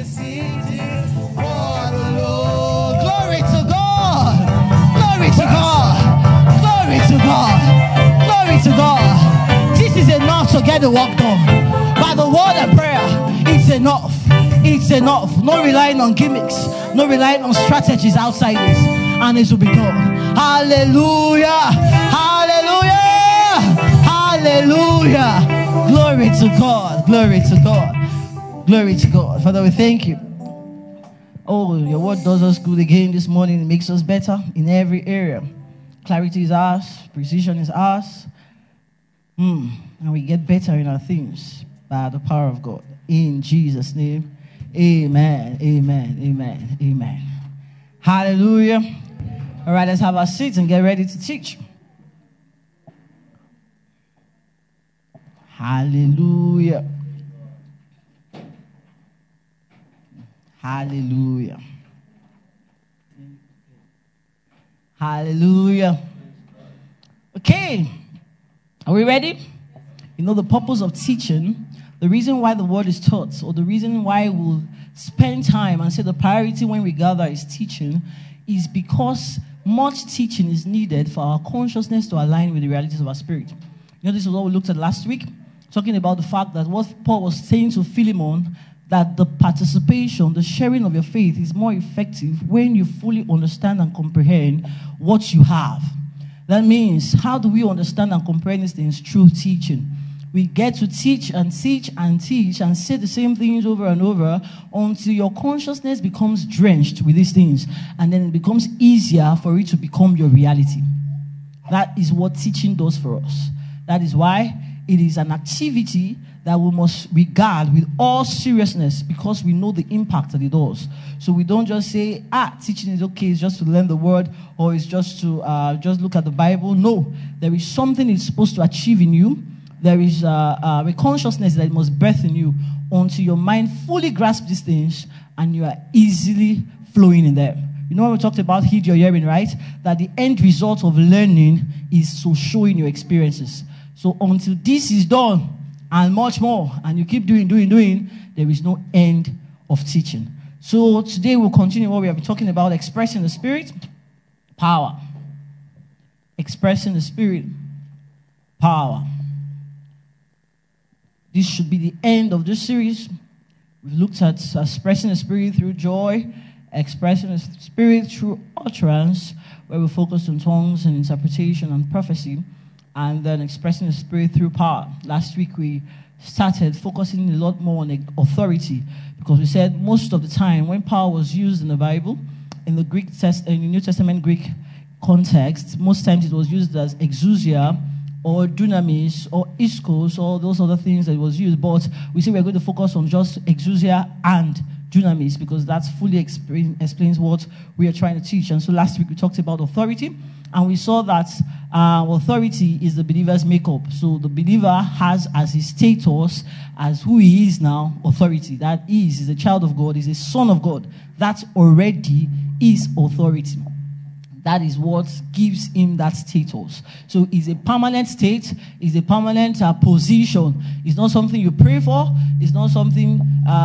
for the Lord. Glory to God. Glory to God. Glory to God. Glory to God. This is enough to get the work done. By the word and prayer, it's enough. It's enough. No relying on gimmicks. No relying on strategies outside this. And it will be done. Hallelujah. Hallelujah. Hallelujah. Glory to God. Glory to God. Glory to God. Father, we thank you. Oh, your word does us good again this morning. It makes us better in every area. Clarity is ours. Precision is ours. And we get better in our things by the power of God. In Jesus' name. Amen. Amen. Amen. Amen. Hallelujah. All right, let's have our seats and get ready to teach. Hallelujah. Hallelujah. Hallelujah. Okay. Are we ready? You know the purpose of teaching, the reason why the word is taught, or the reason why we'll spend time and say the priority when we gather is teaching, is because much teaching is needed for our consciousness to align with the realities of our spirit. You know, this is what we looked at last week, talking about the fact that what Paul was saying to Philemon, that the participation, the sharing of your faith is more effective when you fully understand and comprehend what you have. That means, how do we understand and comprehend these things? Through teaching. We get to teach and teach and teach and say the same things over and over until your consciousness becomes drenched with these things. And then it becomes easier for it to become your reality. That is what teaching does for us. That is why it is an activity that we must regard with all seriousness, because we know the impact that it does. So we don't just say, teaching is okay, it's just to learn the word, or it's just to just look at the Bible. No, there is something it's supposed to achieve in you. There is a consciousness that it must birth in you until your mind fully grasps these things and you are easily flowing in them. You know when we talked about heed your hearing, right? That the end result of learning is to show in your experiences. So until this is done and much more, and you keep doing, there is no end of teaching. So today we'll continue what we have been talking about, expressing the Spirit, power. Expressing the Spirit, power. This should be the end of this series. We've looked at expressing the Spirit through joy, expressing the Spirit through utterance, where we focused on tongues and interpretation and prophecy, and then expressing the Spirit through power. Last week we started focusing a lot more on authority, because we said most of the time when power was used in the Bible, in the New Testament Greek context, most times it was used as exousia, or dunamis, or iskos, or those other things that was used. But we say we're going to focus on just exousia and dunamis, because that fully explains what we are trying to teach. And so last week we talked about authority, and we saw that authority is the believer's makeup. So the believer has as his status, as who he is now, authority. That is a child of God, is a son of God. That already is authority. That is what gives him that status. So it's a permanent state. It's a permanent position. It's not something you pray for. It's not something...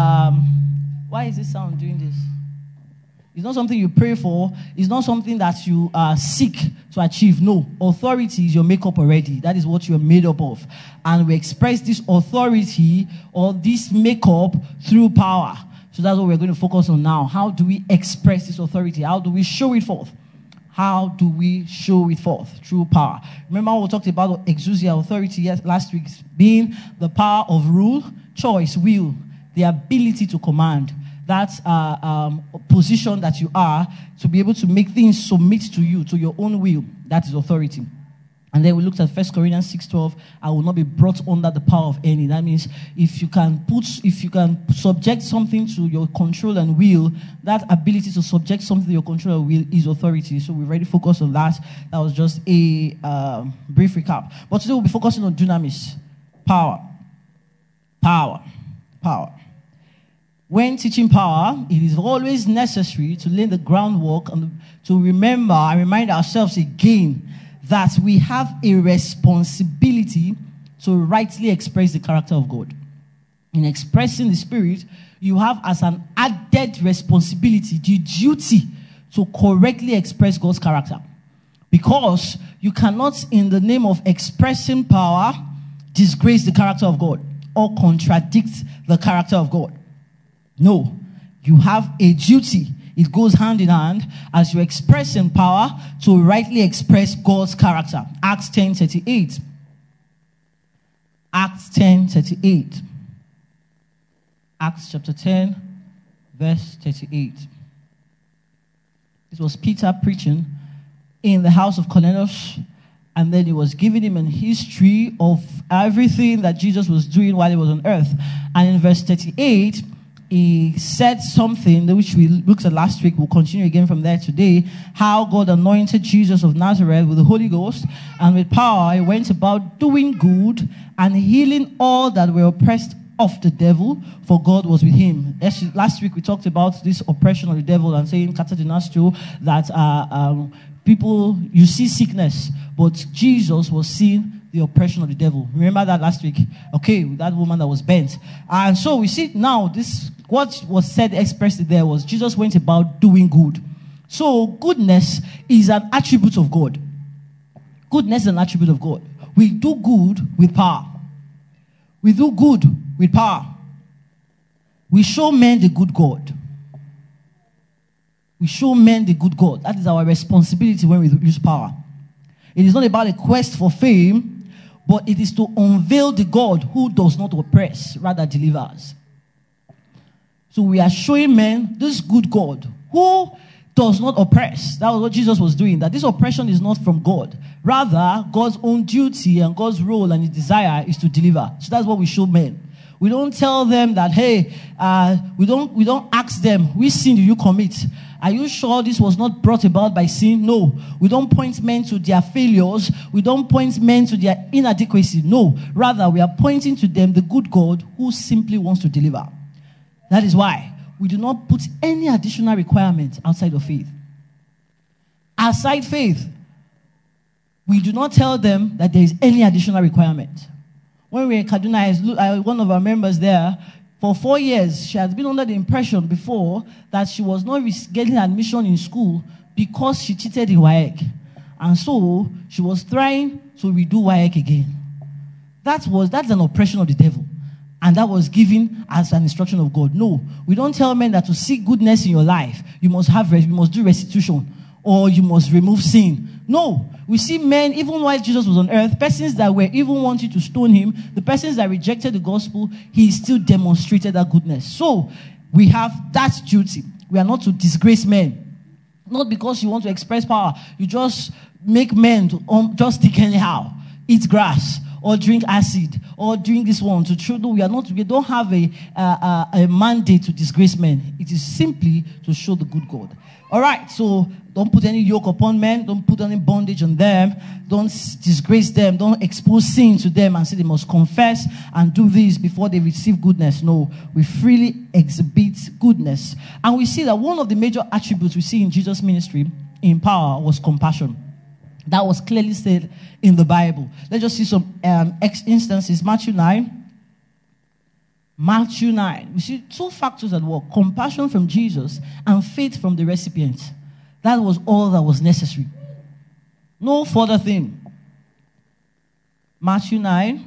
why is this sound doing this? It's not something you pray for. It's not something that you seek to achieve. No. Authority is your makeup already. That is what you're made up of. And we express this authority or this makeup through power. So that's what we're going to focus on now. How do we express this authority? How do we show it forth? How do we show it forth? Through power. Remember we talked about exousia, authority, last week, being the power of rule, choice, will, the ability to command. That position that you are to be able to make things submit to you, to your own will. That is authority. And then we looked at 1 Corinthians 6:12. I will not be brought under the power of any. That means if you can subject something to your control and will, that ability to subject something to your control and will is authority. So we've already focused on that. That was just a brief recap. But today we'll be focusing on dunamis, power. When teaching power, it is always necessary to lay the groundwork and to remember and remind ourselves again that we have a responsibility to rightly express the character of God. in expressing the Spirit, you have as an added responsibility, the duty to correctly express God's character. Because you cannot, in the name of expressing power, disgrace the character of God or contradict the character of God. No, you have a duty. It goes hand in hand as you express in power to rightly express God's character. Acts 10:38. Acts 10:38. Acts chapter 10, verse 38. This was Peter preaching in the house of Cornelius, and then he was giving him a history of everything that Jesus was doing while he was on earth. And in verse 38, he said something which we looked at last week. We'll continue again from there today. How God anointed Jesus of Nazareth with the Holy Ghost and with power. He went about doing good and healing all that were oppressed of the devil, for God was with him. Last week we talked about this oppression of the devil and saying, that people, you see sickness, but Jesus was seeing the oppression of the devil. Remember that last week? Okay, that woman that was bent. And so we see now this, what was said expressed there was Jesus went about doing good. So goodness is an attribute of God. Goodness is an attribute of God. We do good with power. We do good with power. We show men the good God. We show men the good God. That is our responsibility when we use power. It is not about a quest for fame, but it is to unveil the God who does not oppress, rather delivers. So we are showing men this good God who does not oppress. That was what Jesus was doing. That this oppression is not from God. Rather, God's own duty and God's role and his desire is to deliver. So that's what we show men. We don't tell them that, hey, we don't ask them, which sin do you commit? Are you sure this was not brought about by sin? No. We don't point men to their failures. We don't point men to their inadequacy. No. Rather, we are pointing to them the good God who simply wants to deliver. That is why we do not put any additional requirement outside of faith. Outside faith, we do not tell them that there is any additional requirement. When we were in Kaduna, one of our members there, for 4 years, she has been under the impression before that she was not getting admission in school because she cheated in WAEC. And so, she was trying to redo WAEC again. That's an oppression of the devil. And that was given as an instruction of God. No, we don't tell men that to seek goodness in your life, you must do restitution or you must remove sin. No, we see men, even while Jesus was on earth, persons that were even wanting to stone him, the persons that rejected the gospel, he still demonstrated that goodness. So, we have that duty. We are not to disgrace men. Not because you want to express power. You just make men to just stick anyhow, eat grass, or drink acid, or drink this one. We don't have a mandate to disgrace men. It is simply to show the good God. All right, so don't put any yoke upon men. Don't put any bondage on them. Don't disgrace them. Don't expose sin to them and say they must confess and do this before they receive goodness. No, we freely exhibit goodness. And we see that one of the major attributes we see in Jesus' ministry in power was compassion. That was clearly said in the Bible. Let's just see some instances. Matthew 9. Matthew 9. We see two factors at work. Compassion from Jesus and faith from the recipient. That was all that was necessary. No further thing. Matthew 9.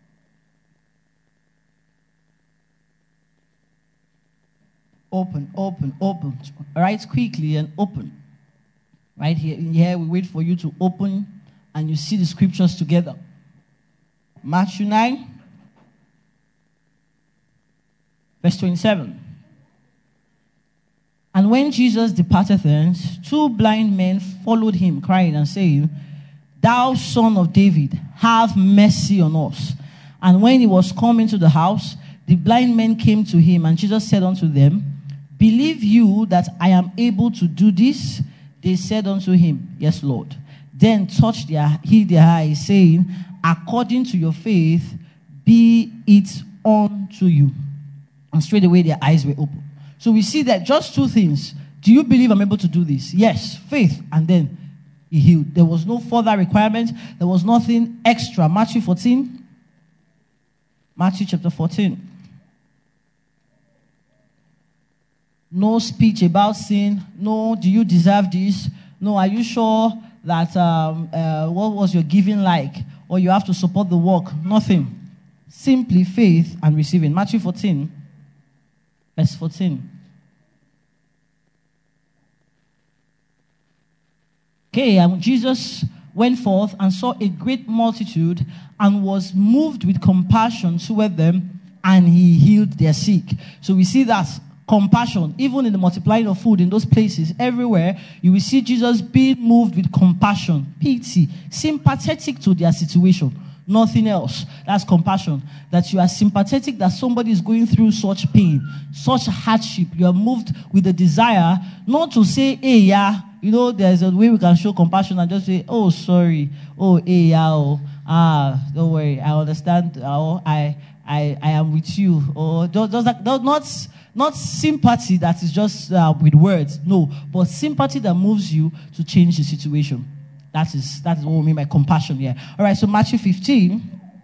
Open. Write quickly and open. Right here, we wait for you to open and you see the scriptures together. Matthew 9, verse 27. And when Jesus departed thence, 2 blind men followed him, crying and saying, Thou son of David, have mercy on us. And when he was come into the house, the blind men came to him, and Jesus said unto them, Believe you that I am able to do this? They said unto him, Yes, Lord. Then touched their eyes, saying, According to your faith, be it unto you. And straightway their eyes were open. So we see that just 2 things. Do you believe I'm able to do this? Yes, faith. And then he healed. There was no further requirement. There was nothing extra. Matthew 14. Matthew chapter 14. No speech about sin. No, do you deserve this? No, are you sure that what was your giving like? Or you have to support the work? Nothing. Simply faith and receiving. Matthew 14, verse 14. Okay, and Jesus went forth and saw a great multitude and was moved with compassion toward them, and he healed their sick. So we see that compassion, even in the multiplying of food in those places, everywhere, you will see Jesus being moved with compassion, pity, sympathetic to their situation. Nothing else. That's compassion. That you are sympathetic that somebody is going through such pain, such hardship. You are moved with the desire not to say, hey, yeah, you know, there's a way we can show compassion and just say, oh, sorry. Oh, hey, yeah, oh, don't worry. I understand. Oh, I am with you. Or not sympathy that is just with words. No, but sympathy that moves you to change the situation. That is what we mean by compassion here. All right, so Matthew 15.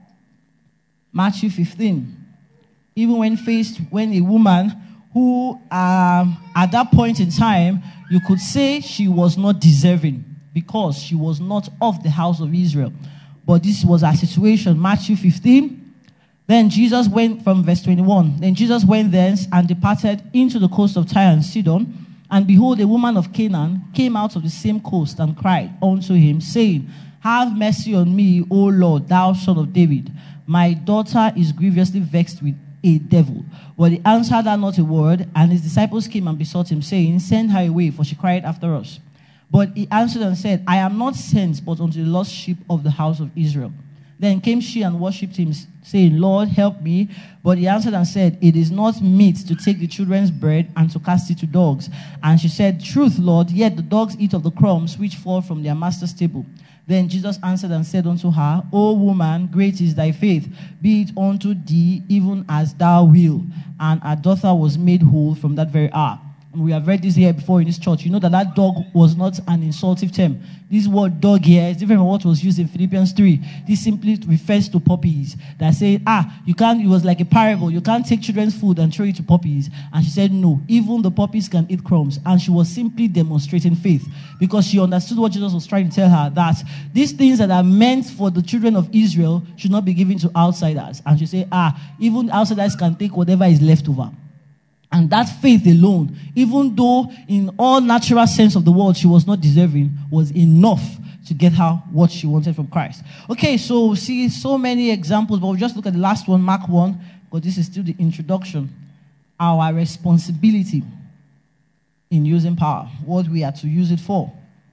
Even when a woman who at that point in time, you could say she was not deserving because she was not of the house of Israel. But this was our situation. Matthew 15. Then Jesus went from verse 21. Then Jesus went thence and departed into the coast of Tyre and Sidon. And behold, a woman of Canaan came out of the same coast and cried unto him, saying, have mercy on me, O Lord, thou son of David. My daughter is grievously vexed with a devil. But he answered her not a word, and his disciples came and besought him, saying, send her away, for she cried after us. But he answered and said, I am not sent but unto the lost sheep of the house of Israel. Then came she and worshipped him, saying, Lord, help me. But he answered and said, it is not meet to take the children's bread and to cast it to dogs. And she said, truth, Lord, yet the dogs eat of the crumbs which fall from their master's table. Then Jesus answered and said unto her, O woman, great is thy faith. Be it unto thee even as thou wilt. And her daughter was made whole from that very hour. We have read this here before in this church. You know that dog was not an insultive term. This word dog here is different from what was used in Philippians 3. This simply refers to puppies. That say, you can't, it was like a parable. You can't take children's food and throw it to puppies. And she said, no, even the puppies can eat crumbs. And she was simply demonstrating faith because she understood what Jesus was trying to tell her, that these things that are meant for the children of Israel should not be given to outsiders. And she said, even outsiders can take whatever is left over. And that faith alone, even though in all natural sense of the word she was not deserving, was enough to get her what she wanted from Christ. Okay, so we see so many examples, but we'll just look at the last one, Mark 1, because this is still the introduction. Our responsibility in using power, what we are to use it for.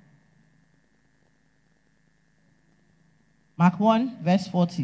Mark 1, verse 40.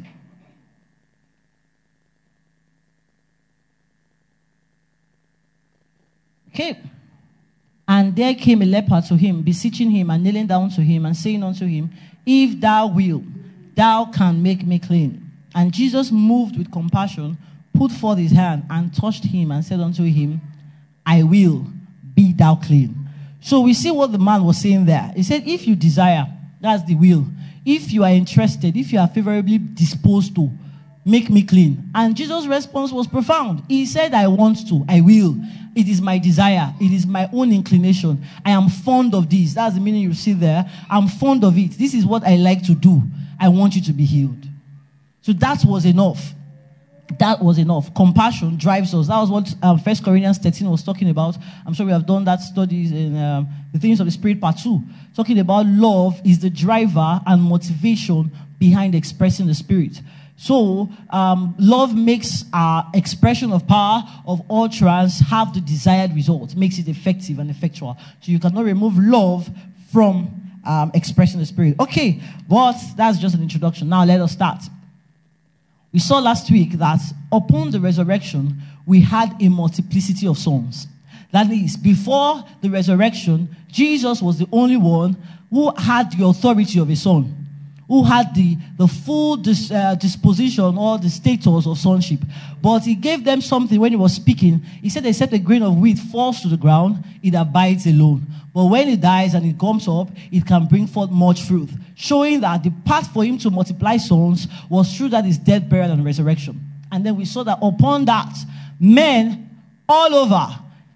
Okay. And there came a leper to him, beseeching him and kneeling down to him and saying unto him, if thou wilt, thou can make me clean. And Jesus, moved with compassion, put forth his hand and touched him and said unto him, I will, be thou clean. So we see what the man was saying there. He said, if you desire, that's the will. If you are interested, if you are favorably disposed to, make me clean. And Jesus' response was profound. He said, I want to, I will. It is my desire. It is my own inclination. I am fond of this. That's the meaning you see there. I'm fond of it. This is what I like to do. I want you to be healed. So that was enough. That was enough. Compassion drives us. That was what 1 Corinthians 13 was talking about. I'm sure we have done that studies in the Things of the Spirit part 2. Talking about love is the driver and motivation behind expressing the Spirit. So, love makes our expression of power, of utterance, have the desired result. Makes it effective and effectual. So you cannot remove love from expressing the Spirit. Okay, but that's just an introduction. Now let us start. We saw last week that upon the resurrection, we had a multiplicity of sons. That is, before the resurrection, Jesus was the only one who had the authority of a son, who had the full disposition or the status of sonship. But he gave them something when he was speaking. He said, except a grain of wheat falls to the ground, it abides alone. But when it dies and it comes up, it can bring forth much fruit. Showing that the path for him to multiply sons was through that his death, burial, and resurrection. And then we saw that upon that, men all over,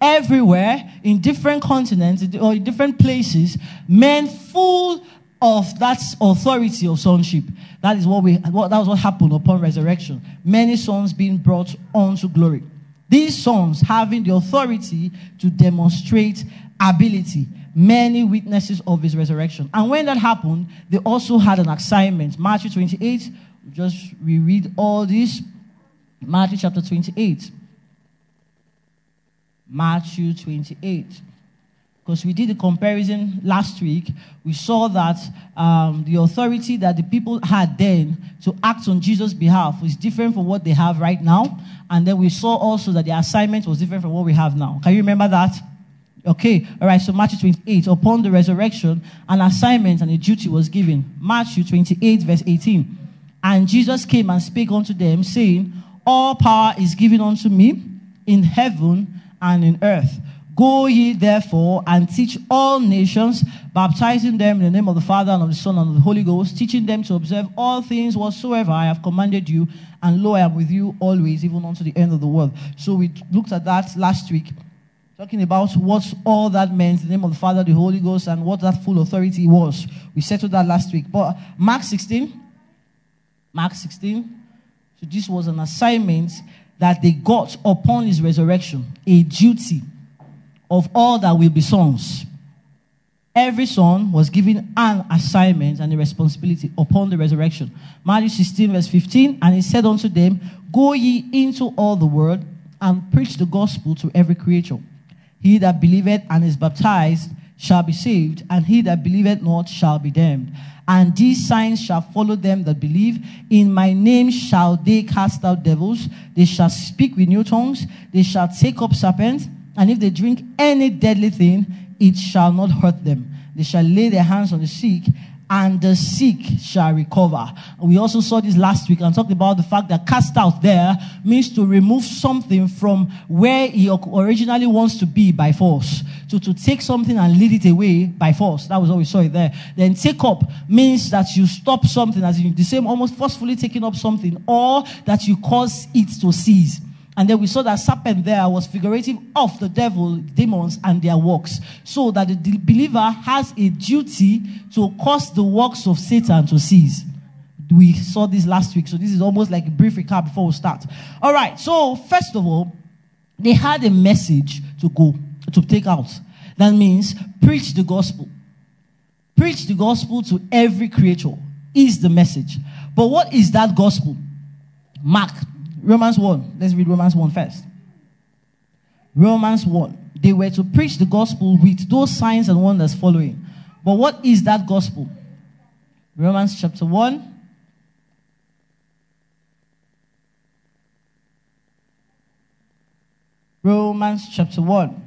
everywhere, in different continents or in different places, men full of that authority of sonship. That is that was what happened upon resurrection. Many sons being brought unto glory. These sons having the authority to demonstrate ability. Many witnesses of his resurrection. And when that happened, they also had an assignment. Matthew 28, just reread all this. Matthew chapter 28. Matthew 28. Because we did a comparison last week, we saw that the authority that the people had then to act on Jesus' behalf was different from what they have right now. And then we saw also that the assignment was different from what we have now. Can you remember that? Okay, all right, so Matthew 28, upon the resurrection, an assignment and a duty was given. Matthew 28, verse 18. And Jesus came and spake unto them, saying, all power is given unto me in heaven and in earth. Go ye therefore and teach all nations, baptizing them in the name of the Father and of the Son and of the Holy Ghost, teaching them to observe all things whatsoever I have commanded you. And lo, I am with you always, even unto the end of the world. So we looked at that last week, talking about what all that meant, the name of the Father, the Holy Ghost, and what that full authority was. We settled that last week. But Mark 16. So this was an assignment that they got upon his resurrection, a duty of all that will be sons. Every son was given an assignment and a responsibility upon the resurrection. Matthew 16 verse 15, and he said unto them, go ye into all the world and preach the gospel to every creature. He that believeth and is baptized shall be saved, and he that believeth not shall be damned. And these signs shall follow them that believe. In my name shall they cast out devils. They shall speak with new tongues. They shall take up serpents. And if they drink any deadly thing, it shall not hurt them. They shall lay their hands on the sick, and the sick shall recover. We also saw this last week and talked about the fact that cast out there means to remove something from where he originally wants to be by force. To take something and lead it away by force. That was what we saw it there. Then take up means that you stop something, as in the same, almost forcefully taking up something, or that you cause it to cease. And then we saw that serpent there was figurative of the devil, demons, and their works. So that the believer has a duty to cause the works of Satan to cease. We saw this last week, so this is almost like a brief recap before we start. All right, so first of all, they had a message to take out. That means preach the gospel. Preach the gospel to every creature is the message. But what is that gospel? Romans 1. Let's read Romans 1 first. Romans 1. They were to preach the gospel with those signs and wonders following. But what is that gospel? Romans chapter 1. Romans chapter 1.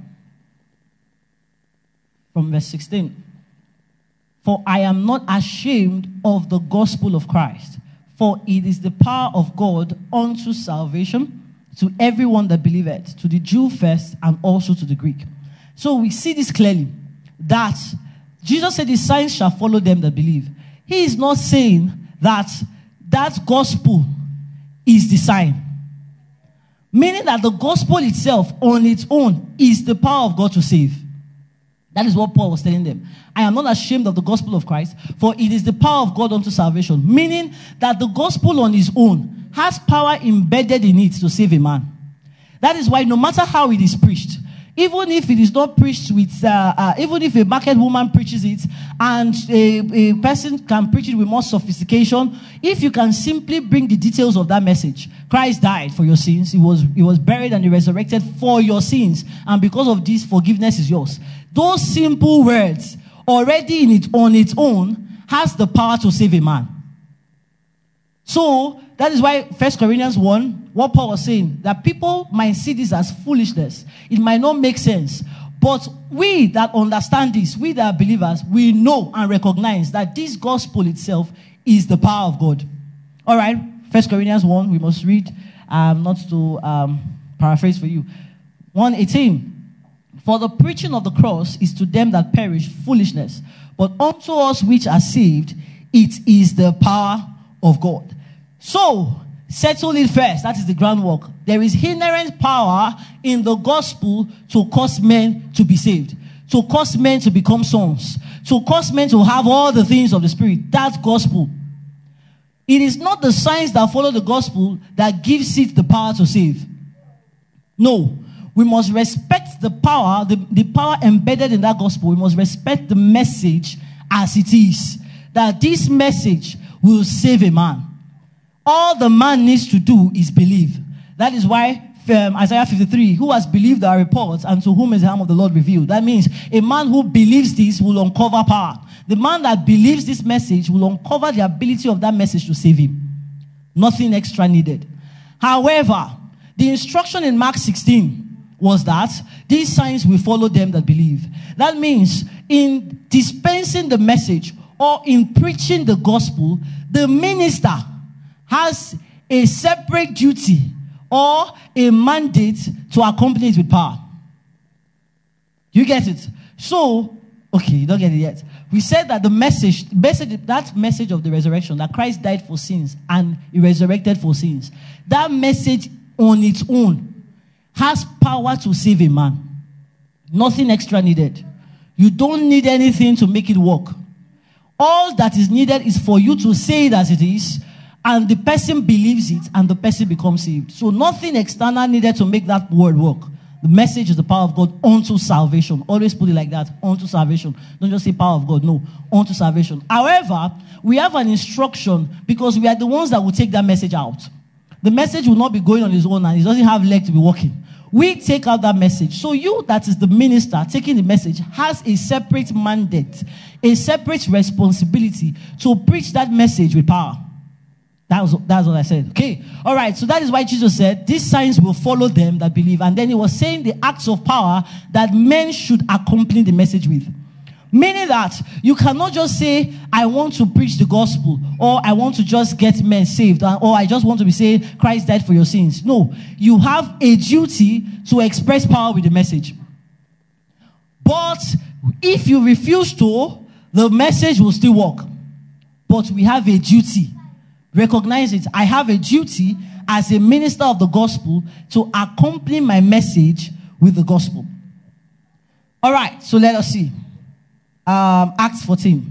From verse 16. For I am not ashamed of the gospel of Christ. For it is the power of God unto salvation to everyone that believeth, to the Jew first and also to the Greek. So we see this clearly, that Jesus said, the signs shall follow them that believe. He is not saying that gospel is the sign. Meaning that the gospel itself on its own is the power of God to save. That is what Paul was telling them. I am not ashamed of the gospel of Christ, for it is the power of God unto salvation. Meaning that the gospel on its own has power embedded in it to save a man. That is why no matter how it is preached, even if it is not preached with, even if a market woman preaches it and a person can preach it with more sophistication, if you can simply bring the details of that message, Christ died for your sins, he was buried and he resurrected for your sins, and because of this, forgiveness is yours. Those simple words, already on its own, has the power to save a man. So, that is why 1 Corinthians 1, what Paul was saying, that people might see this as foolishness. It might not make sense. But we that understand this, we that are believers, we know and recognize that this gospel itself is the power of God. All right, 1 Corinthians 1, we must read, not to paraphrase for you. 1:18. For the preaching of the cross is to them that perish foolishness, but unto us which are saved, it is the power of God. So, settle it first. That is the groundwork. There is inherent power in the gospel to cause men to be saved, to cause men to become sons, to cause men to have all the things of the Spirit. That's gospel. It is not the signs that follow the gospel that gives it the power to save. No. We must respect the power, the power embedded in that gospel. We must respect the message as it is. That this message will save a man. All the man needs to do is believe. That is why Isaiah 53, who has believed our reports and to whom is the arm of the Lord revealed. That means a man who believes this will uncover power. The man that believes this message will uncover the ability of that message to save him. Nothing extra needed. However, the instruction in Mark 16 was that these signs will follow them that believe. That means in dispensing the message or in preaching the gospel, the minister has a separate duty or a mandate to accompany it with power. You get it? So, okay, you don't get it yet. We said that that message of the resurrection, that Christ died for sins and he resurrected for sins, that message on its own has power to save a man. Nothing extra needed. You don't need anything to make it work. All that is needed is for you to say it as it is, and the person believes it, and the person becomes saved. So nothing external needed to make that word work. The message is the power of God unto salvation. Always put it like that, unto salvation. Don't just say power of God, no, unto salvation. However, we have an instruction because we are the ones that will take that message out. The message will not be going on its own and it doesn't have leg to be walking. We take out that message. So you, that is the minister taking the message, has a separate mandate, a separate responsibility to preach that message with power. That's what I said. Okay. All right. So that is why Jesus said, these signs will follow them that believe. And then he was saying the acts of power that men should accompany the message with. Meaning that you cannot just say, I want to preach the gospel, or I want to just get men saved, or I just want to be saying Christ died for your sins. No, you have a duty to express power with the message. But if you refuse to, the message will still work. But we have a duty. Recognize it. I have a duty as a minister of the gospel to accompany my message with the gospel. All right, so let us see. Acts 14.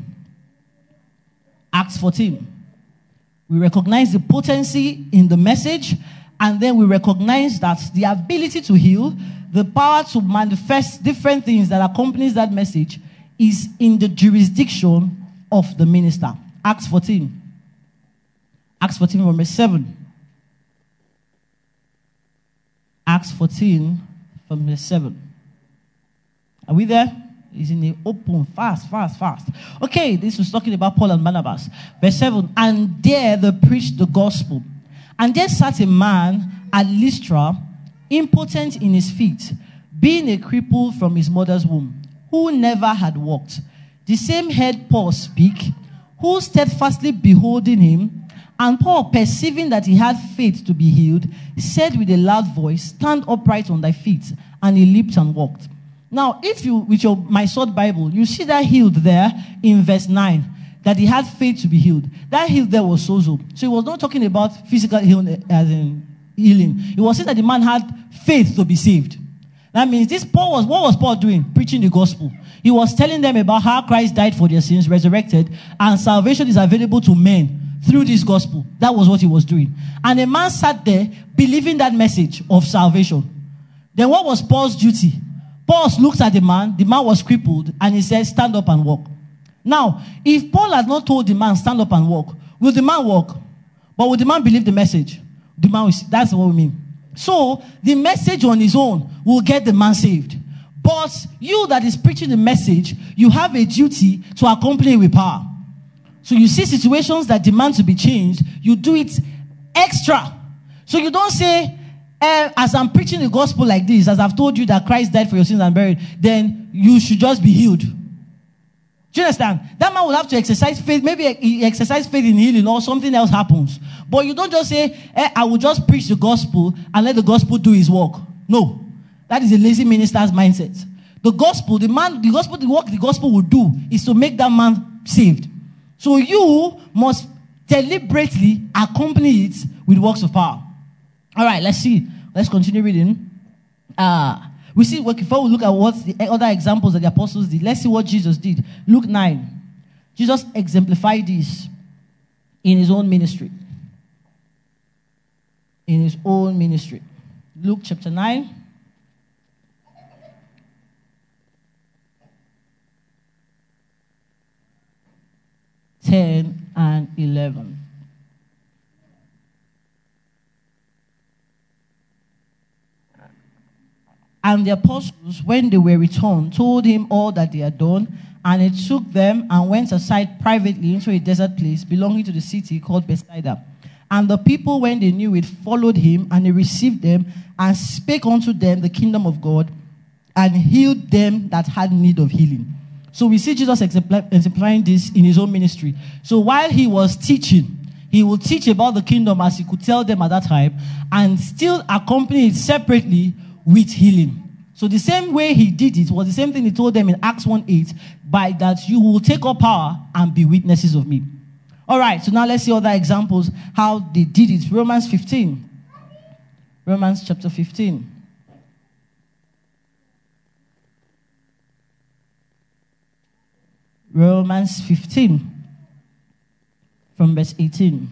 Acts 14. We recognize the potency in the message, and then we recognize that the ability to heal, the power to manifest different things that accompanies that message is in the jurisdiction of the minister. Acts 14. Acts 14 from verse 7. Acts 14 from verse 7. Are we there? Is in the open, fast. Okay, this was talking about Paul and Barnabas. Verse 7, and there they preached the gospel. And there sat a man at Lystra, impotent in his feet, being a cripple from his mother's womb, who never had walked. The same heard Paul speak, who steadfastly beholding him, and Paul, perceiving that he had faith to be healed, said with a loud voice, stand upright on thy feet. And he leaped and walked. Now, if you, with your My Sword Bible, you see that healed there in verse 9, that he had faith to be healed. That healed there was sozo. So he was not talking about physical healing as in healing. He was saying that the man had faith to be saved. That means what was Paul doing? Preaching the gospel. He was telling them about how Christ died for their sins, resurrected, and salvation is available to men through this gospel. That was what he was doing. And a man sat there believing that message of salvation. Then what was Paul's duty? Paul looked at the man was crippled, and he said, stand up and walk. Now, if Paul had not told the man, stand up and walk, will the man walk? But will the man believe the message? That's what we mean. So, the message on his own will get the man saved. But you that is preaching the message, you have a duty to accompany it with power. So you see situations that demand to be changed, you do it extra. So you don't say, as I'm preaching the gospel like this, as I've told you that Christ died for your sins and buried, then you should just be healed. Do you understand? That man will have to exercise faith. Maybe he exercise faith in healing or something else happens. But you don't just say, I will just preach the gospel and let the gospel do his work. No. That is a lazy minister's mindset. The gospel, the work the gospel will do is to make that man saved. So you must deliberately accompany it with works of power. All right, let's see. let's continue reading. We see, before we look at what the other examples that the apostles did, let's see what Jesus did. Luke 9. Jesus exemplified this in his own ministry. In his own ministry. Luke chapter 9. (10 and 11). And the apostles, when they were returned, told him all that they had done. And he took them and went aside privately into a desert place belonging to the city called Bethsaida. And the people, when they knew it, followed him, and he received them and spake unto them the kingdom of God, and healed them that had need of healing. So we see Jesus exemplifying this in his own ministry. So while he was teaching, he would teach about the kingdom as he could tell them at that time, and still accompany it separately with healing. So the same way he did it was the same thing he told them in Acts 1:8, by that you will take up power and be witnesses of me. All right, so now let's see other examples how they did it. Romans 15. Romans chapter 15. Romans 15 from verse 18.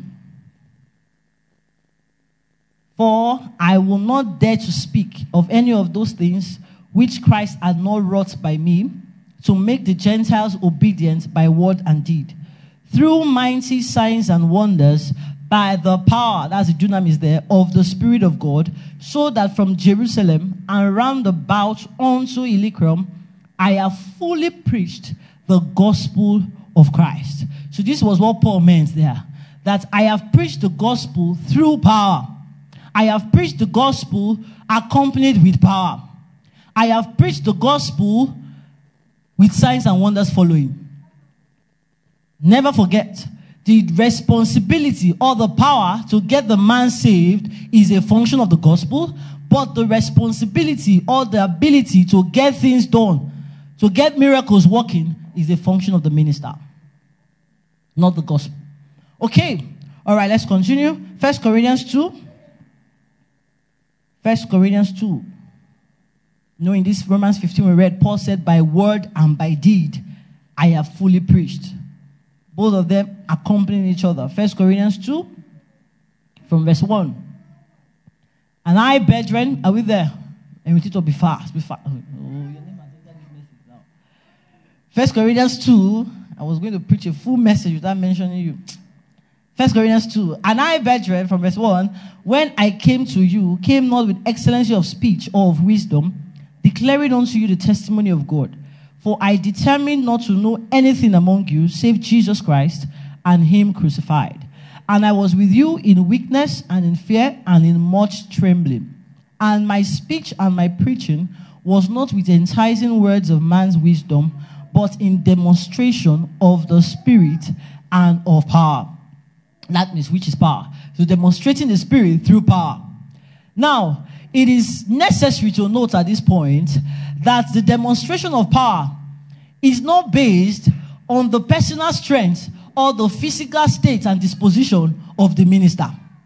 For I will not dare to speak of any of those things which Christ had not wrought by me, to make the Gentiles obedient by word and deed, through mighty signs and wonders, by the power, that's the dunamis there, of the Spirit of God, so that from Jerusalem and round about unto Illyricum, I have fully preached the gospel of Christ. So this was what Paul meant there, that I have preached the gospel through power. I have preached the gospel accompanied with power. I have preached the gospel with signs and wonders following. Never forget, the responsibility or the power to get the man saved is a function of the gospel, but the responsibility or the ability to get things done, to get miracles working, is a function of the minister, not the gospel. Okay, all right, let's continue. 1 Corinthians 2. 1 Corinthians 2. No, in this Romans 15 we read, Paul said, by word and by deed, I have fully preached. Both of them accompanying each other. 1 Corinthians 2, from verse 1. And I, brethren, are we there? And we need to be fast. Be fast. Oh, your name has entered this message now. 1 Corinthians 2, I was going to preach a full message without mentioning you. 1 Corinthians 2. And I, brethren, from verse 1, when I came to you, came not with excellency of speech or of wisdom, declaring unto you the testimony of God. For I determined not to know anything among you, save Jesus Christ and him crucified. And I was with you in weakness and in fear and in much trembling. And my speech and my preaching was not with enticing words of man's wisdom, but in demonstration of the Spirit and of power. That means which is power. So demonstrating the Spirit through power. Now, it is necessary to note at this point that the demonstration of power is not based on the personal strength or the physical state and disposition of the minister.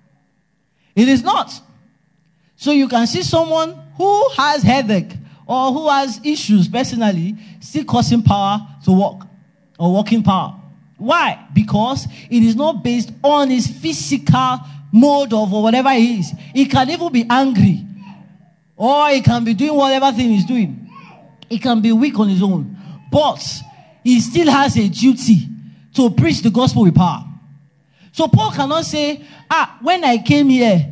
It is not. So you can see someone who has headache or who has issues personally still causing power to work or working power. Why? Because it is not based on his physical mode of or whatever he is. He can even be angry, or he can be doing whatever thing he's doing. He can be weak on his own. But he still has a duty to preach the gospel with power. So Paul cannot say, when I came here,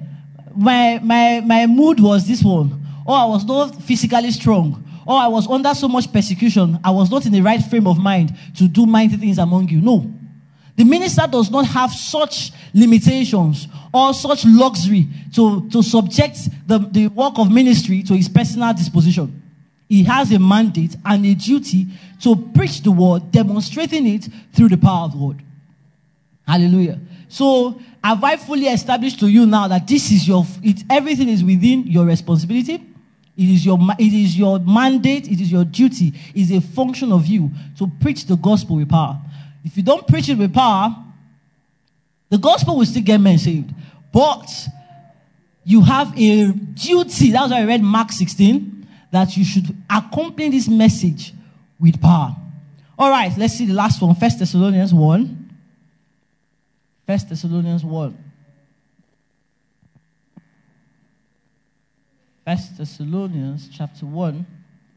my mood was this one, or I was not physically strong, or I was under so much persecution, I was not in the right frame of mind to do mighty things among you. No. The minister does not have such limitations or such luxury to subject the work of ministry to his personal disposition. He has a mandate and a duty to preach the word, demonstrating it through the power of God. Hallelujah. So, have I fully established to you now that this is everything is within your responsibility? It is your mandate, it is your duty, it is a function of you to preach the gospel with power. If you don't preach it with power, the gospel will still get men saved. But You have a duty. That's why I read Mark 16, that you should accompany this message with power. All right, let's see the last one. 1 Thessalonians 1. 1 Thessalonians 1. 1 Thessalonians chapter 1.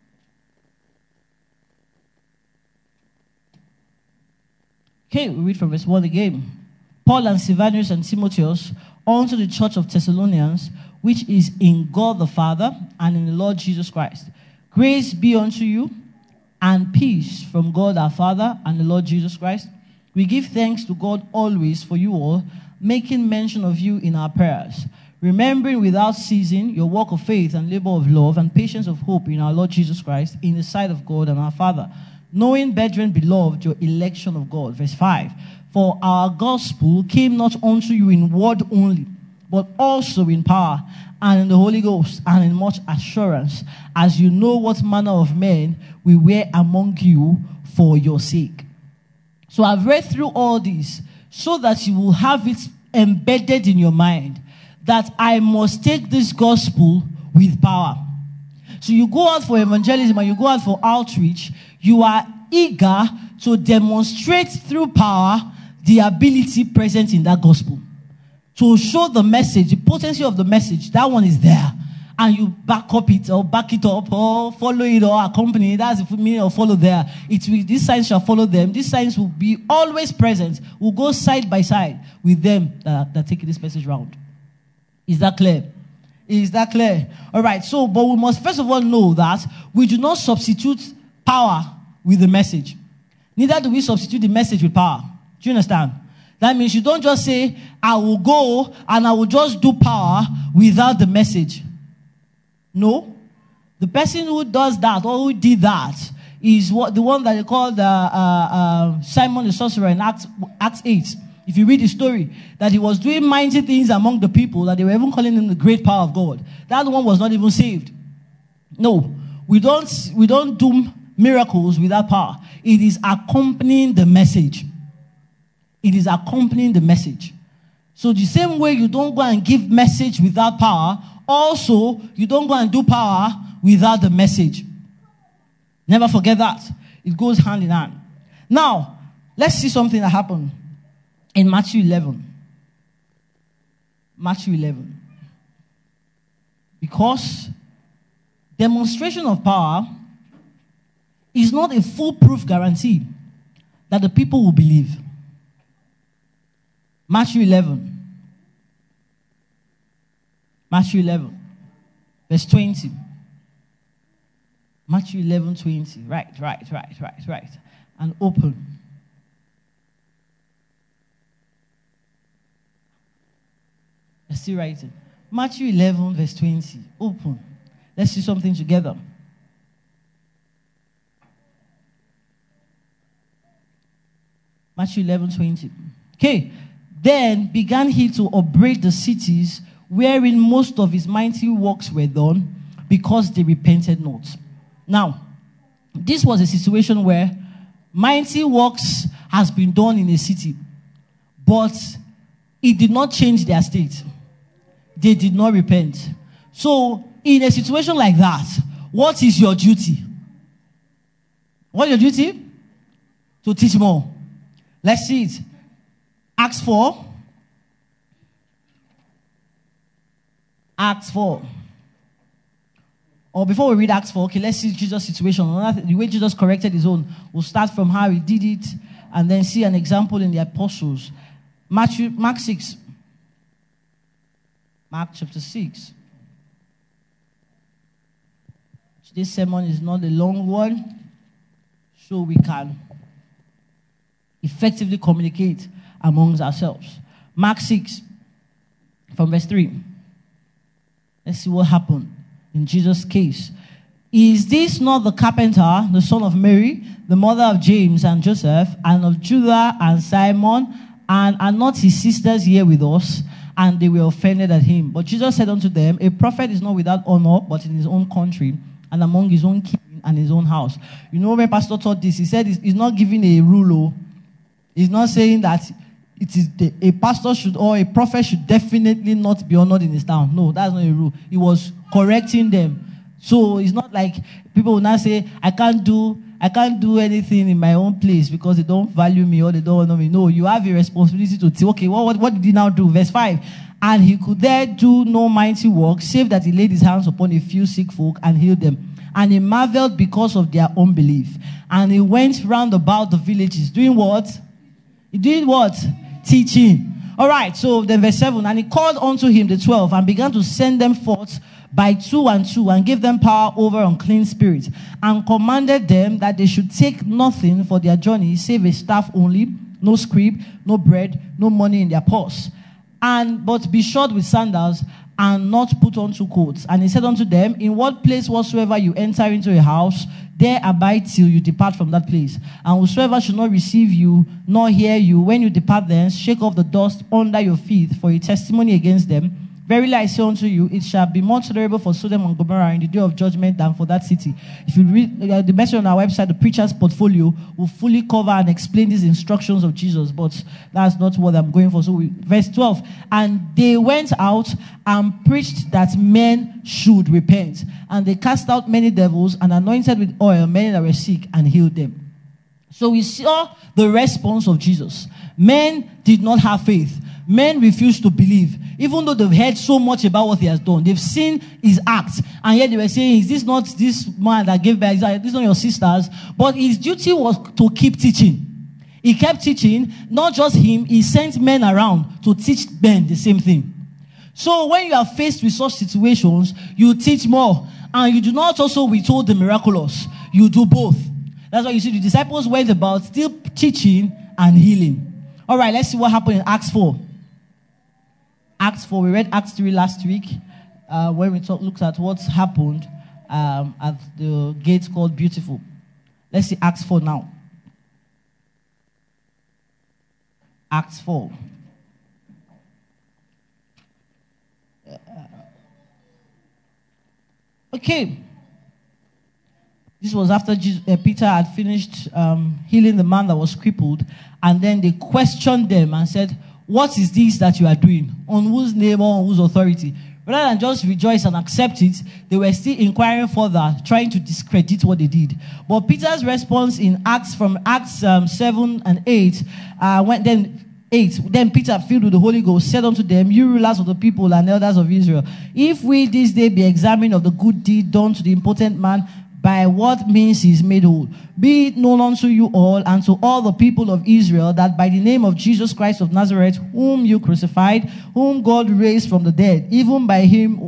Okay, we read from verse 1 again. Paul and Silvanus and Timotheus, unto the church of Thessalonians, which is in God the Father and in the Lord Jesus Christ. Grace be unto you and peace from God our Father and the Lord Jesus Christ. We give thanks to God always for you all, making mention of you in our prayers, remembering without ceasing your work of faith and labor of love and patience of hope in our Lord Jesus Christ in the sight of God and our Father. Knowing, brethren, beloved, your election of God. Verse 5. For our gospel came not unto you in word only, but also in power and in the Holy Ghost and in much assurance, as you know what manner of men we were among you for your sake. So I've read through all this so that you will have it embedded in your mind that I must take this gospel with power. So you go out for evangelism and you go out for outreach, you are eager to demonstrate through power the ability present in that gospel. To show the message, the potency of the message, that one is there. And you back up it or back it up or follow it or accompany it. That's the meaning of follow there. These signs shall follow them. These signs will be always present. Will go side by side with them that take this message round. Is that clear? Is that clear? All right. So, but we must first of all know that we do not substitute power with the message. Neither do we substitute the message with power. Do you understand? That means you don't just say, I will go and I will just do power without the message. No. The person who does that or who did that is the one that they call Simon the sorcerer in Acts 8. If you read the story, that he was doing mighty things among the people, that they were even calling him the great power of God. That one was not even saved. No. We don't do miracles without power. It is accompanying the message. It is accompanying the message. So the same way you don't go and give message without power, also you don't go and do power without the message. Never forget that. It goes hand in hand. Now, let's see something that happened in Matthew 11. Matthew 11. Because demonstration of power is not a foolproof guarantee that the people will believe. Matthew 11. Matthew 11. Verse 20. Matthew 11, 20. Right. And open. Let's see writing. Matthew 11, verse 20. Open. Let's see something together. Matthew 11, 20. Okay. Then began he to upbraid the cities wherein most of his mighty works were done, because they repented not. Now, this was a situation where mighty works has been done in a city, but it did not change their state. They did not repent. So, in a situation like that, what is your duty? What is your duty? To teach more. Let's see it. Acts 4. Acts 4. Or before we read Acts 4, okay, let's see Jesus' situation. The way Jesus corrected his own. We'll start from how he did it and then see an example in the apostles. Mark 6. Mark chapter 6. Today's sermon is not a long one, so we can effectively communicate amongst ourselves. Mark 6, from verse 3. Let's see what happened in Jesus' case. Is this not the carpenter, the son of Mary, the mother of James and Joseph, and of Judah and Simon, and are not his sisters here with us? And they were offended at him. But Jesus said unto them, a prophet is not without honor, but in his own country, and among his own king and his own house. You know, when Pastor taught this, he said he's not giving a rule. He's not saying that a pastor should or a prophet should definitely not be honored in his town. No, that's not a rule. He was correcting them. So it's not like people will now say, I can't do anything in my own place because they don't value me or they don't honor me. No, you have a responsibility to say, okay, what did he now do? Verse 5. And he could there do no mighty work, save that he laid his hands upon a few sick folk and healed them. And he marveled because of their unbelief. And he went round about the villages, doing what? He did what? Teaching. All right, so then verse 7. And he called unto him the 12 and began to send them forth by 2 and 2 and gave them power over unclean spirits and commanded them that they should take nothing for their journey save a staff only, no scrip, no bread, no money in their purse. But be shod with sandals and not put on 2 coats. And he said unto them, in what place whatsoever you enter into a house, there abide till you depart from that place. And whosoever should not receive you, nor hear you, when you depart thence, shake off the dust under your feet for a testimony against them. Verily I say unto you, it shall be more tolerable for Sodom and Gomorrah in the day of judgment than for that city. If you read the message on our website, the preacher's portfolio will fully cover and explain these instructions of Jesus, but that's not what I'm going for. So verse 12, and they went out and preached that men should repent. And they cast out many devils and anointed with oil many that were sick and healed them. So we saw the response of Jesus. Men did not have faith. Men refused to believe. Even though they've heard so much about what he has done, they've seen his acts, and yet they were saying, is this not this man that gave birth? This is not your sisters? But his duty was to keep teaching. He kept teaching, not just him, he sent men around to teach men the same thing. So when you are faced with such situations, you teach more, and you do not also withhold the miraculous. You do both. That's why you see the disciples went about still teaching and healing. All right, let's see what happened in Acts 4. Acts 4, we read Acts 3 last week when we looked at what's happened at the gate called Beautiful. Let's see Acts 4 now. Acts 4. Okay. This was after Peter had finished healing the man that was crippled, and then they questioned them and said, what is this that you are doing? On whose name or on whose authority? Rather than just rejoice and accept it, they were still inquiring further, trying to discredit what they did. But Peter's response in Acts 7 and 8, then Peter, filled with the Holy Ghost, said unto them, you rulers of the people and elders of Israel, if we this day be examined of the good deed done to the impotent man, by what means he is made whole, be it known unto you all and to all the people of Israel that by the name of Jesus Christ of Nazareth, whom you crucified, whom God raised from the dead, even by him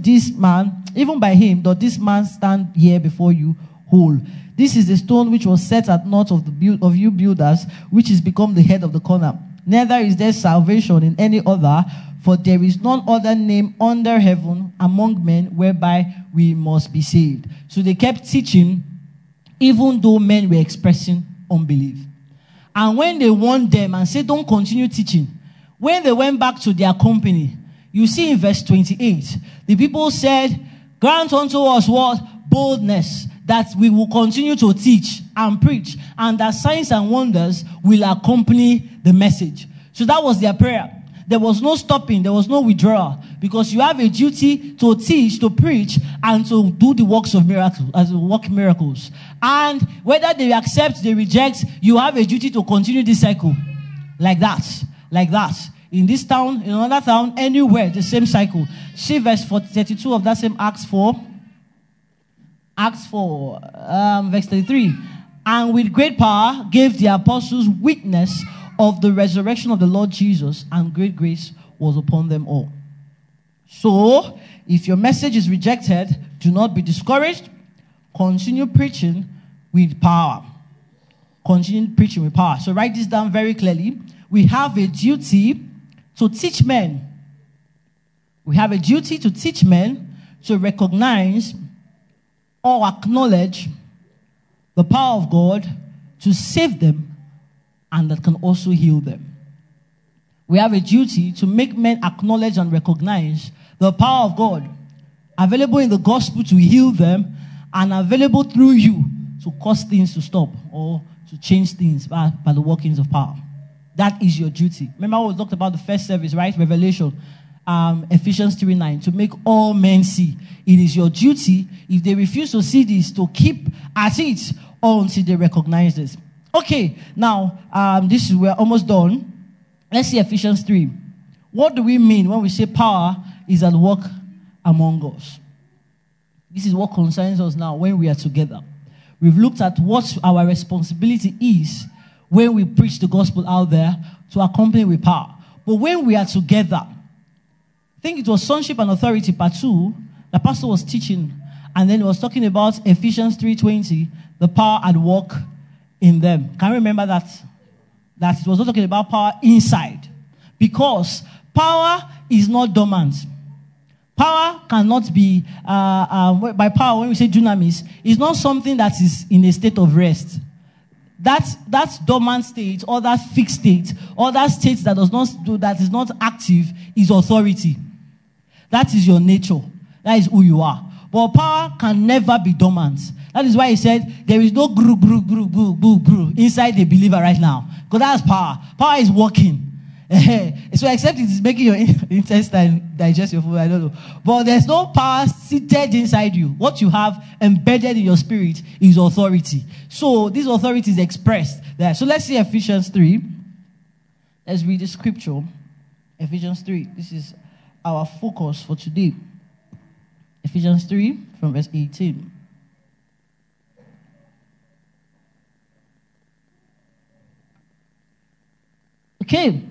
doth this man stand here before you whole. This is the stone which was set at naught of you builders, which is become the head of the corner. Neither is there salvation in any other, for there is none other name under heaven among men whereby we must be saved. So they kept teaching, even though men were expressing unbelief. And when they warned them and said, don't continue teaching, when they went back to their company, you see in verse 28, the people said, grant unto us what? Boldness, that we will continue to teach and preach, and that signs and wonders will accompany the message. So that was their prayer. There was no stopping. There was no withdrawal. Because you have a duty to teach, to preach, and to do the works of miracles, as work miracles. And whether they accept, they reject, you have a duty to continue this cycle. Like that. Like that. In this town, in another town, anywhere, the same cycle. See verse 32 of that same Acts 4. Acts 4, verse 33. And with great power gave the apostles witness of the resurrection of the Lord Jesus, and great grace was upon them all. So, if your message is rejected, do not be discouraged. Continue preaching with power. Continue preaching with power. So write this down very clearly. We have a duty to teach men. We have a duty to teach men to recognize or acknowledge the power of God to save them, and that can also heal them. We have a duty to make men acknowledge and recognize the power of God available in the gospel to heal them, and available through you to cause things to stop or to change things by the workings of power. That is your duty. Remember what we talked about the first service, right? Revelation. Ephesians 3:9, to make all men see. It is your duty, if they refuse to see this, to keep at it until they recognize this. Okay, now, we're almost done. Let's see Ephesians 3. What do we mean when we say power is at work among us? This is what concerns us now when we are together. We've looked at what our responsibility is when we preach the gospel out there to accompany with power. But when we are together, I think it was Sonship and Authority, part 2, the pastor was teaching, and then he was talking about Ephesians 3:20, the power at work in them. Can you remember that? That it was not talking about power inside. Because power is not dormant. Power cannot be, by power, when we say dunamis, is not something that is in a state of rest. That dormant state, or that fixed state, or that state that is not active, is authority. That is your nature. That is who you are. But power can never be dormant. That is why he said there is no gru inside the believer right now. Because that's power. Power is working. So except it is making your intestine digest your food, I don't know. But there's no power seated inside you. What you have embedded in your spirit is authority. So this authority is expressed there. So let's see Ephesians 3. Let's read the scripture. Ephesians 3. This is our focus for today. Ephesians 3 from verse 18. Okay.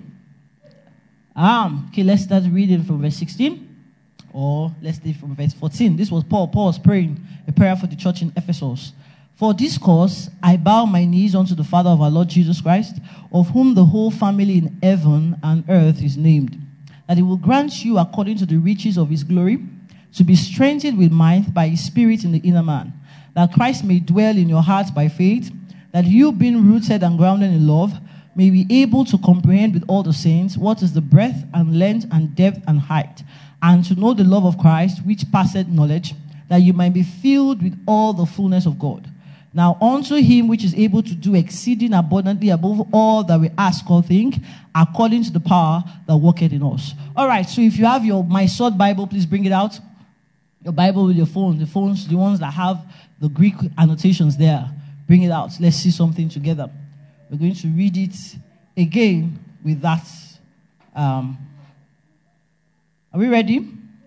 Let's start reading from verse 16. Or let's read from verse 14. This was Paul. Paul was praying a prayer for the church in Ephesus. For this cause, I bow my knees unto the Father of our Lord Jesus Christ, of whom the whole family in heaven and earth is named, that he will grant you according to the riches of his glory, to be strengthened with might by his Spirit in the inner man, that Christ may dwell in your hearts by faith, that you, being rooted and grounded in love, may be able to comprehend with all the saints what is the breadth and length and depth and height, and to know the love of Christ, which passeth knowledge, that you might be filled with all the fullness of God. Now unto him which is able to do exceeding abundantly above all that we ask or think, according to the power that worketh in us. All right, so if you have your My Sword Bible, please bring it out. Your Bible with your phone, the ones that have the Greek annotations there, bring it out. Let's see something together. We're going to read it again with that. Are we ready?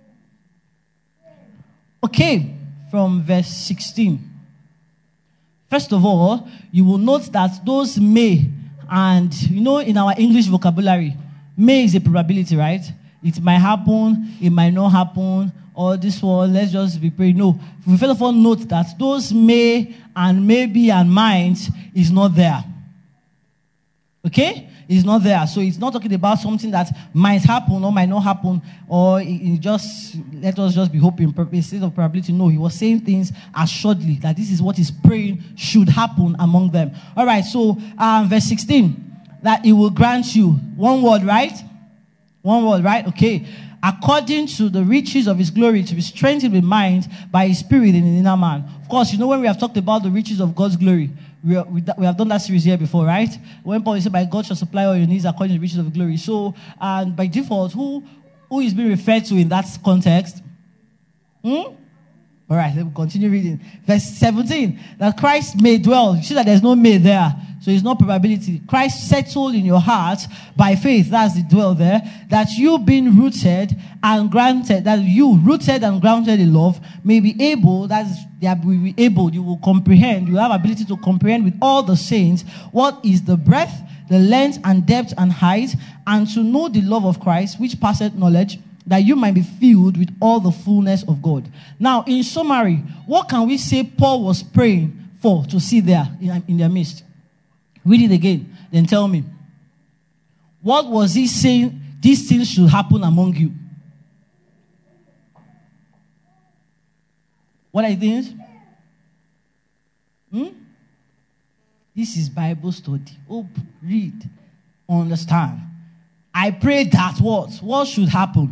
Okay, from verse 16. First of all, you will note that those may, and in our English vocabulary, may is a probability, right? It might happen, it might not happen, or this one, let's just be praying. No, we first of all note that those may and maybe and might is not there. Okay? It's not there. So it's not talking about something that might happen or might not happen, or let us just be hoping, instead of probability. No, he was saying things assuredly, that this is what he's praying should happen among them. All right, so verse 16, that he will grant you, one word, right? One word, right? Okay. According to the riches of his glory, to be strengthened with mind by his Spirit in the inner man. Of course, when we have talked about the riches of God's glory, we have done that series here before, right? When Paul said, by God shall supply all your needs according to the riches of glory. So, and by default, who is being referred to in that context? All right, let me continue reading. Verse 17, that Christ may dwell. You see that there's no may there. So it's not probability. Christ settled in your heart by faith. That's the dwell there. That you being rooted and grounded in love, may be able, you will comprehend, you have ability to comprehend with all the saints what is the breadth, the length and depth and height, and to know the love of Christ, which passeth knowledge, that you might be filled with all the fullness of God. Now, in summary, what can we say Paul was praying for to see there in their midst? Read it again, then tell me. What was he saying these things should happen among you? What are things? This is Bible study. Read, understand. I pray that what should happen?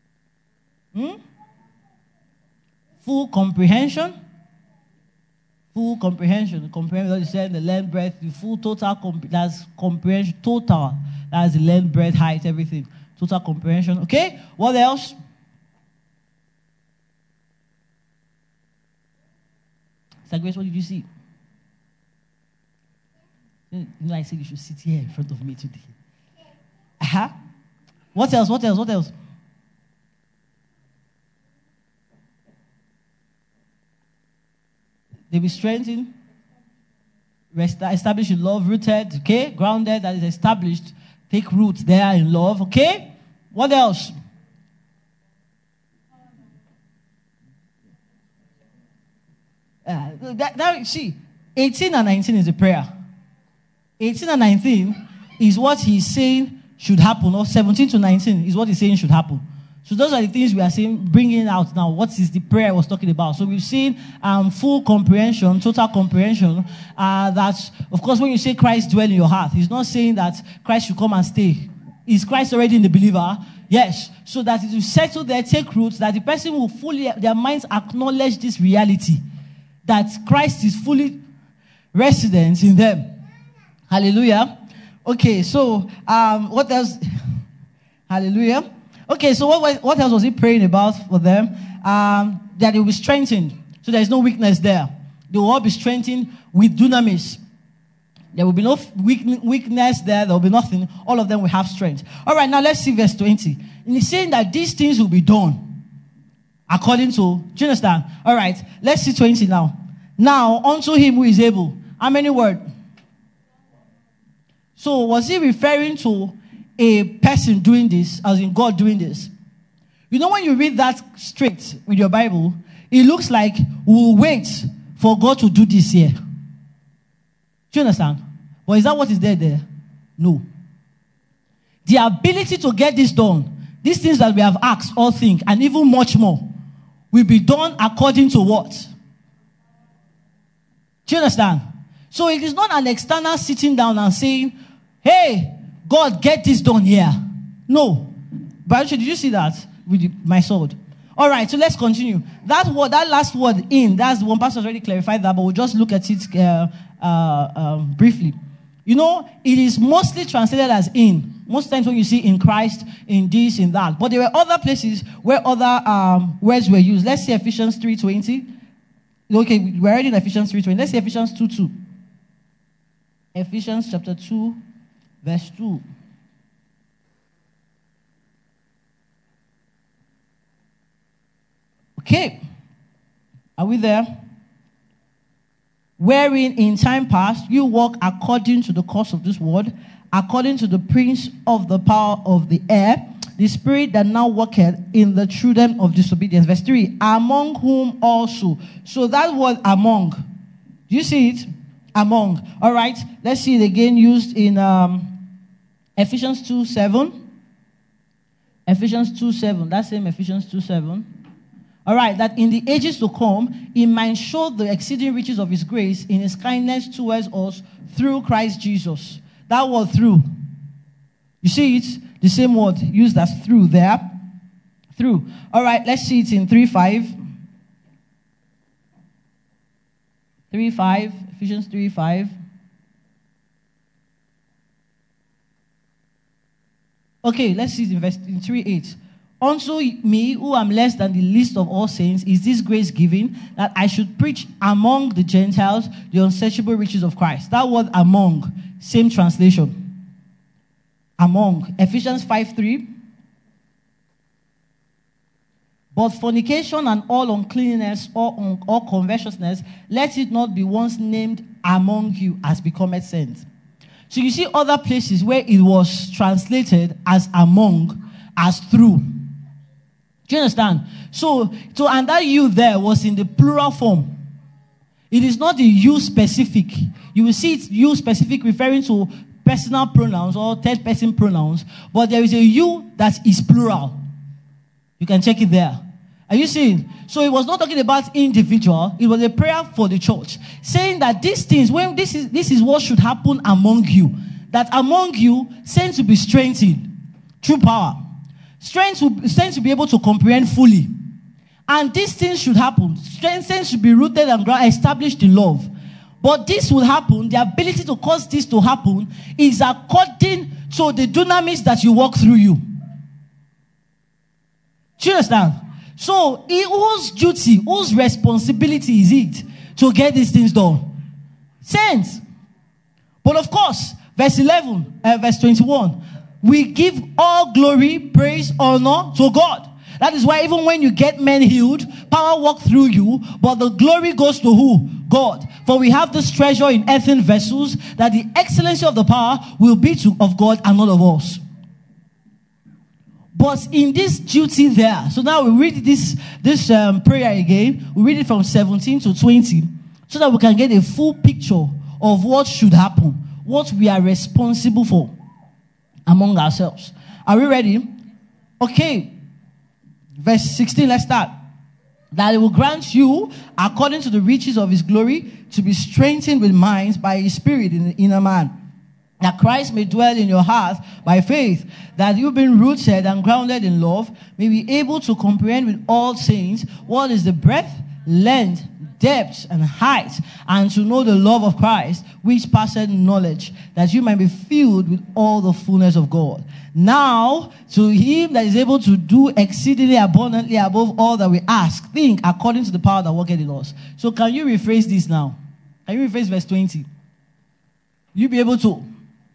Full comprehension, Full comprehension. Comprehend what you said, the length, breadth, the full total, that's comprehension, total. That's the length, breadth, height, everything. Total comprehension. Okay? What else? Sister Grace, what did you see? You know, I said you should sit here in front of me today. Uh-huh. What else? What else? What else? They be strengthened, established in love, rooted, okay? Grounded, that is established. Take root there in love, okay? What else? See, 18 and 19 is a prayer. 18 and 19 is what he's saying should happen, or 17 to 19 is what he's saying should happen. So those are the things we are saying, bringing out now. What is the prayer I was talking about? So we've seen full comprehension, total comprehension. That, of course, when you say Christ dwell in your heart, he's not saying that Christ should come and stay. Is Christ already in the believer? Yes. So that it will settle there, take roots, that the person will fully, their minds acknowledge this reality, that Christ is fully resident in them. Hallelujah. Okay, so what else? Hallelujah. Okay, so what else was he praying about for them? That they will be strengthened. So there is no weakness there. They will all be strengthened with dunamis. There will be no weakness there. There will be nothing. All of them will have strength. All right, now let's see verse 20. And he's saying that these things will be done according to, do you understand? All right, let's see 20 now. Now, unto him who is able. How many words? So was he referring to a person doing this, as in God doing this? You know, when you read that straight with your Bible, it looks like we'll wait for God to do this here. Do you understand? But is that what is there? No. The ability to get this done, these things that we have asked, all things, and even much more, will be done according to what? Do you understand? So it is not an external sitting down and saying, hey, God, get this done here. No. But did you see that with my sword? All right, so let's continue. That word, that last word, in, that's the one. Pastor already clarified that, but we'll just look at it briefly. You know, it is mostly translated as in. Most times when you see in Christ, in this, in that. But there were other places where other words were used. Let's see Ephesians 3:20. Okay, we're already in Ephesians 3:20. Let's see Ephesians 2:2. Ephesians chapter 2. Verse 2. Okay. Are we there? Wherein in time past you walk according to the course of this world, according to the prince of the power of the air, the spirit that now worketh in the children of disobedience. Verse 3. Among whom also. So that word among. Do you see it? Among. All right. Let's see it again used in Ephesians 2:7. Ephesians 2:7. That same Ephesians 2:7. All right, that in the ages to come, he might show the exceeding riches of his grace in his kindness towards us through Christ Jesus. That word through. You see it? The same word used as through there. Through. All right, let's see it in 3:5. 3:5. Ephesians 3:5. Okay, let's see the verse in 3:8. Unto me, who am less than the least of all saints, is this grace given, that I should preach among the Gentiles the unsearchable riches of Christ. That word among, same translation. Among. Ephesians 5:3. But fornication and all uncleanness or covetousness, let it not be once named among you as becometh saints. So you see other places where it was translated as among, as through. Do you understand? So and that you there was in the plural form. It is not the you specific. You will see it's you specific referring to personal pronouns or third person pronouns, but there is a you that is plural. You can check it there. Are you seeing? So it was not talking about individual. It was a prayer for the church, saying that these things, when this is what should happen among you, that among you, saints will be strengthened through power. Strength to be able to comprehend fully And these things should happen. Things should be rooted and established in love. But this will happen, the ability to cause this to happen is according to the dunamis that you walk through you. Do you understand? So, whose duty, whose responsibility is it to get these things done? Saints. But of course, verse 21, we give all glory, praise, honor to God. That is why even when you get men healed, power walk through you, but the glory goes to who? God. For we have this treasure in earthen vessels, that the excellency of the power will be of God and not of us. But in this duty there, so now we read this prayer again. We read it from 17 to 20, so that we can get a full picture of what should happen, what we are responsible for among ourselves. Are we ready? Okay. Verse 16, let's start. That he will grant you, according to the riches of his glory, to be strengthened with minds by his spirit in the inner man. That Christ may dwell in your heart by faith, that you being rooted and grounded in love, may be able to comprehend with all saints what is the breadth, length, depth, and height, and to know the love of Christ, which passeth knowledge, that you might be filled with all the fullness of God. Now, to him that is able to do exceedingly abundantly above all that we ask, think according to the power that worketh in us. So can you rephrase this now? Can you rephrase verse 20? You be able to.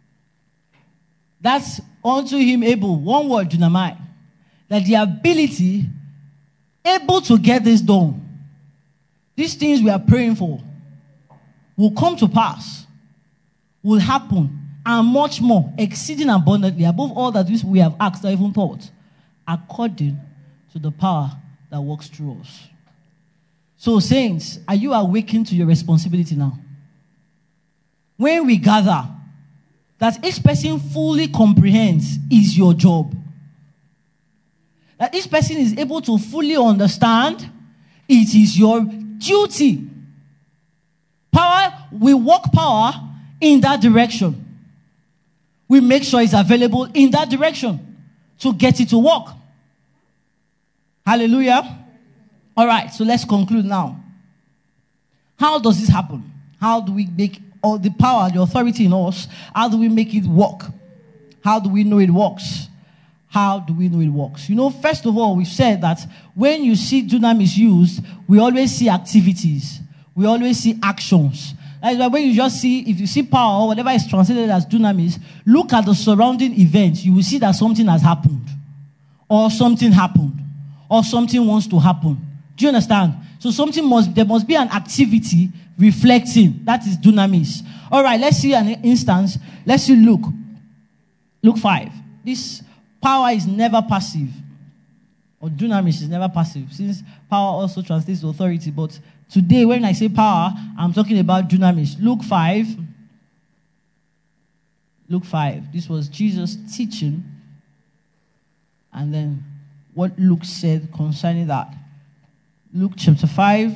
That's unto him able, one word, dynamite. That the ability, able to get this done. These things we are praying for will come to pass, will happen, and much more, exceeding abundantly, above all that we have asked or even thought, according to the power that works through us. So, saints, are you awakened to your responsibility now? When we gather, that each person fully comprehends is your job. That each person is able to fully understand it is your duty. Power, we walk power in that direction. We make sure it's available in that direction to get it to work. Hallelujah. All right, so let's conclude now. How does this happen? How do we make all the power, the authority in us, how do we make it work? How do we know it works? How do we know it works? You know, first of all, we've said that when you see dunamis used, we always see activities. We always see actions. That is why when you just see, if you see power, or whatever is translated as dunamis, look at the surrounding events. You will see that something has happened. Or something happened. Or something wants to happen. Do you understand? So there must be an activity reflecting. That is dunamis. All right, let's see an instance. Let's see Luke. Luke 5. This power is never passive. Or dunamis is never passive. Since power also translates to authority. But today, when I say power, I'm talking about dunamis. Luke 5. Luke 5. This was Jesus teaching. And then what Luke said concerning that. Luke chapter 5.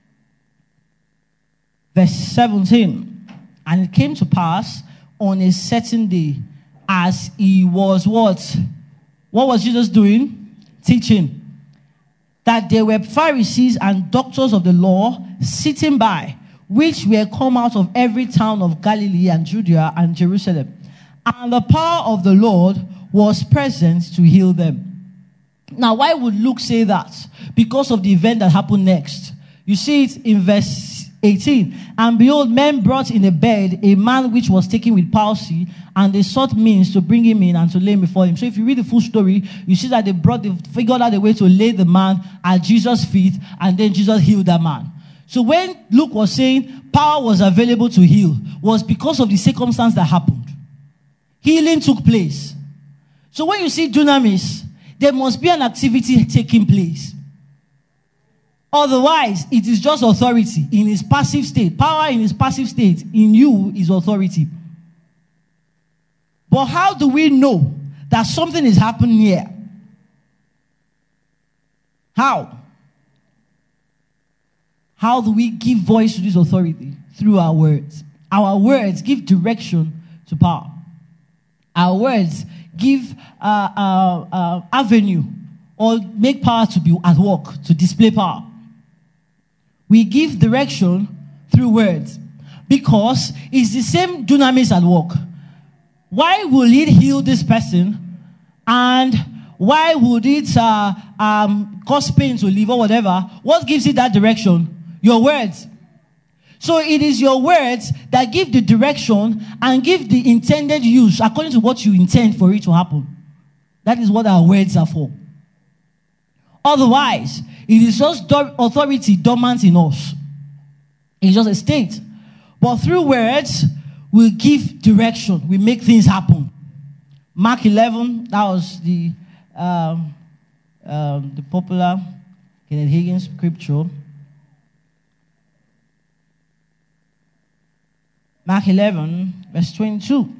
Verse 17. And it came to pass on a certain day, as he was what? What was Jesus doing? Teaching. That there were Pharisees and doctors of the law sitting by, which were come out of every town of Galilee and Judea and Jerusalem. And the power of the Lord was present to heal them. Now, why would Luke say that? Because of the event that happened next. You see it in verse 18. And behold, men brought in a bed a man which was taken with palsy, and they sought means to bring him in and to lay him before him. So if you read the full story, you see that they figured out a way to lay the man at Jesus' feet, and then Jesus healed that man. So when Luke was saying power was available to heal, was because of the circumstance that happened. Healing took place. So when you see dunamis, there must be an activity taking place. Otherwise, it is just authority in its passive state. Power in its passive state in you is authority. But how do we know that something is happening here? How? How do we give voice to this authority? Through our words. Our words give direction to power. Our words give avenue or make power to be at work, to display power. We give direction through words because it's the same dunamis at work. Why will it heal this person? And why would it cause pain to leave or whatever? What gives it that direction? Your words. So it is your words that give the direction and give the intended use according to what you intend for it to happen. That is what our words are for. Otherwise, it is just authority dormant in us. It's just a state. But through words, we give direction. We make things happen. Mark 11, that was the popular Kenneth Hagin scripture. Mark 11, verse 22.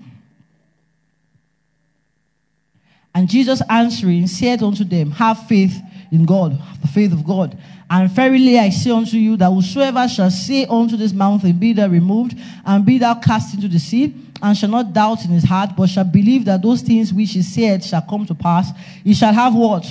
And Jesus answering said unto them, have faith in God, have the faith of God. And verily I say unto you that whosoever shall say unto this mountain, be thou removed, and be thou cast into the sea, and shall not doubt in his heart, but shall believe that those things which he said shall come to pass, he shall have what?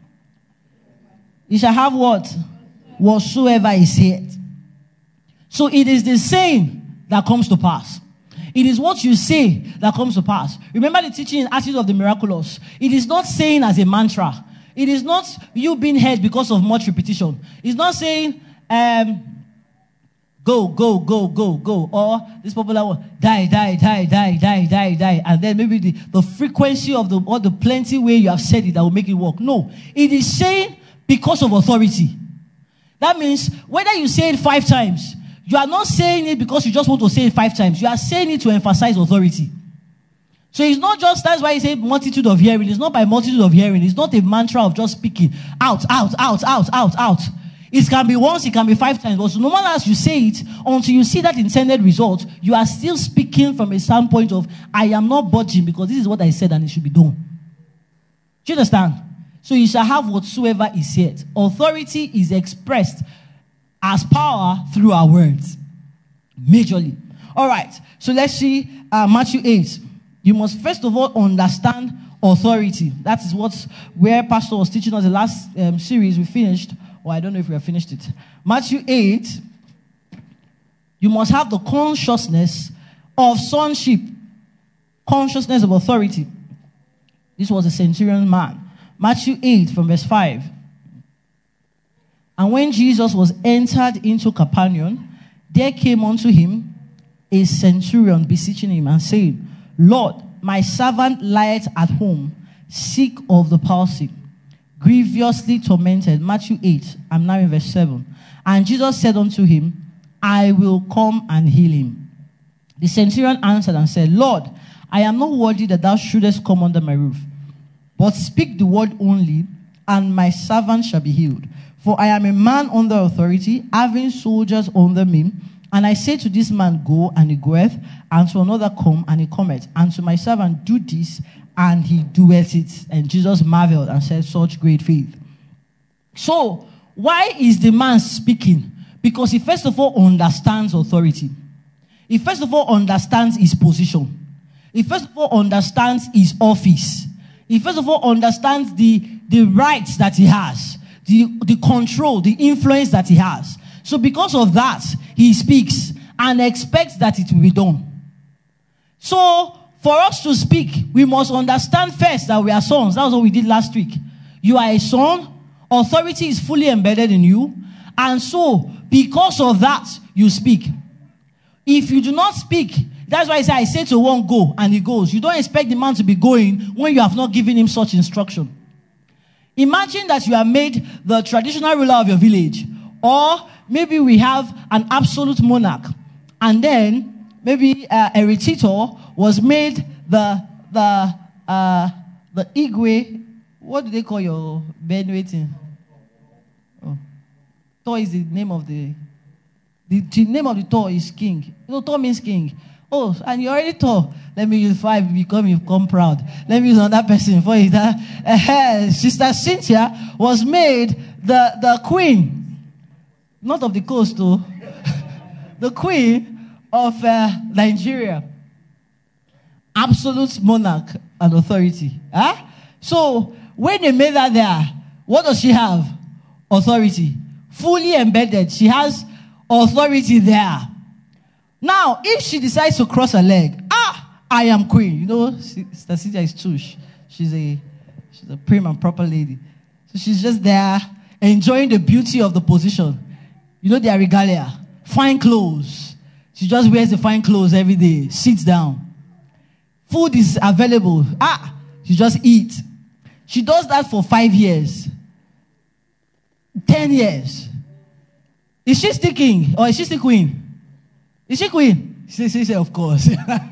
He shall have what? Whatsoever he said. So it is the saying that comes to pass. It is what you say that comes to pass. Remember the teaching in Acts of the Miraculous. It is not saying as a mantra. It is not you being heard because of much repetition. It's not saying, go, go, go, go, go. Or this popular one, die, die, die, die, die, die, die. And then maybe the frequency of the plenty way you have said it that will make it work. No. It is saying because of authority. That means whether you say it 5 times, you are not saying it because you just want to say it 5 times. You are saying it to emphasize authority. So it's not just, that's why he said multitude of hearing. It's not by multitude of hearing. It's not a mantra of just speaking out, out, out, out, out, out. It can be once, it can be 5 times. But so no matter as you say it, until you see that intended result, you are still speaking from a standpoint of, I am not budging because this is what I said and it should be done. Do you understand? So you shall have whatsoever is said. Authority is expressed as power through our words. Majorly. All right. So let's see Matthew 8. You must first of all understand authority. That is where Pastor was teaching us the last series we finished. Or I don't know if we have finished it. Matthew 8. You must have the consciousness of sonship. Consciousness of authority. This was a centurion man. Matthew 8 from verse 5. And when Jesus was entered into Capernaum, there came unto him a centurion beseeching him and saying, Lord, my servant lieth at home, sick of the palsy, grievously tormented. Matthew 8, I'm now in verse 7. And Jesus said unto him, I will come and heal him. The centurion answered and said, Lord, I am not worthy that thou shouldest come under my roof, but speak the word only, and my servant shall be healed. For I am a man under authority, having soldiers under me. And I say to this man, go, and he goeth, and to another, come, and he cometh, and to my servant, do this, and he doeth it. And Jesus marveled and said, such great faith. So, why is the man speaking? Because he first of all understands authority. He first of all understands his position. He first of all understands his office. He first of all understands the rights that he has, the control, the influence that he has. So because of that, he speaks and expects that it will be done. So for us to speak, we must understand first that we are sons. That was what we did last week. You are a son. Authority is fully embedded in you. And so because of that, you speak. If you do not speak, that's why I say to one, go, and he goes. You don't expect the man to be going when you have not given him such instruction. Imagine that you are made the traditional ruler of your village. Or maybe we have an absolute monarch. And then maybe a Eritito was made the Igwe. What do they call your bed waiting? Oh. Tor is the name of the name of the Tor is king. Tor means king. Oh, and you already Tor. Let me use 5, become proud. Let me use another person for it. Sister Cynthia was made the queen. Not of the coast, though. The queen of Nigeria. Absolute monarch and authority. Huh? So, when they made that there, What does she have? Authority. Fully embedded. She has authority there. Now, if she decides to cross her leg, I am queen. You know, Sister Cynthia is tush. She's a prim and proper lady. So she's just there enjoying the beauty of the position. You know, their regalia. Fine clothes. She just wears the fine clothes every day. Sits down. Food is available. She just eats. She does that for 5 years. 10 years. Is she still king or is she still queen? Is she queen? She said, of course.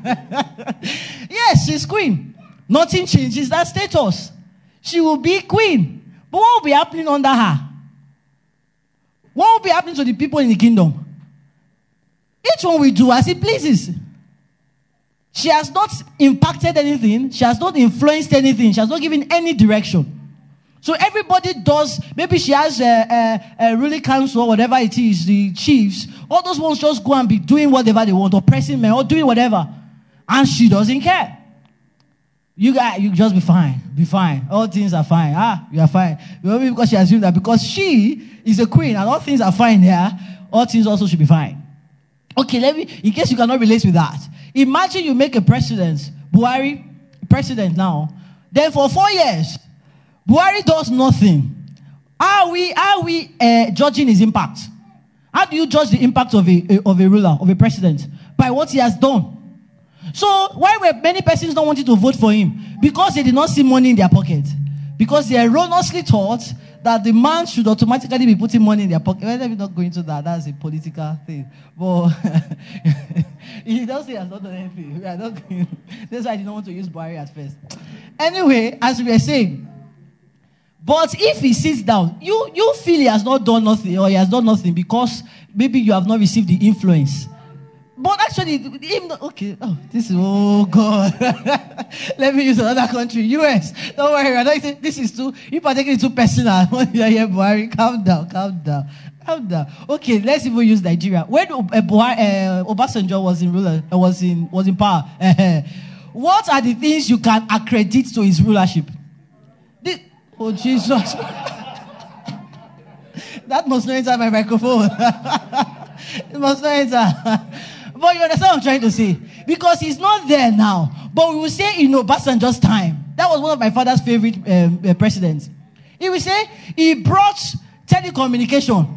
Yes, she's queen. Nothing changes that status. She will be queen. But what will be happening under her? What will be happening to the people in the kingdom? Each one will do as he pleases. She has not impacted anything. She has not influenced anything. She has not given any direction. So everybody does, maybe she has a ruling council or whatever it is, the chiefs. All those ones just go and be doing whatever they want, oppressing men, or doing whatever. And she doesn't care. You just be fine. Be fine. All things are fine. You are fine. Maybe because she assumed that because she is a queen and all things are fine here, all things also should be fine. Okay, in case you cannot relate with that. Imagine you make a president, Buhari, president now. Then for 4 years, Buhari does nothing. Are we judging his impact? How do you judge the impact of a ruler, of a president? By what he has done. So why were many persons not wanting to vote for him? Because they did not see money in their pocket. Because they erroneously thought that the man should automatically be putting money in their pocket. Well, let me not go into that. That's a political thing. But he doesn't say he has not done anything. We are not going. That's why I did not want to use Buhari at first. Anyway, as we were saying, but if he sits down, you feel he has not done nothing or he has done nothing because maybe you have not received the influence. But actually, oh God. Let me use another country, US. Don't worry, I don't think this is too, you are taking it too personal. Calm down. Okay, let's even use Nigeria. When Obasanjo was in power, what are the things you can accredit to his rulership? Oh, Jesus. That must not enter my microphone. It must not enter. But you understand what I'm trying to say? Because he's not there now. But we will say in Obasanjo's time. That was one of my father's favorite presidents. He will say he brought telecommunication.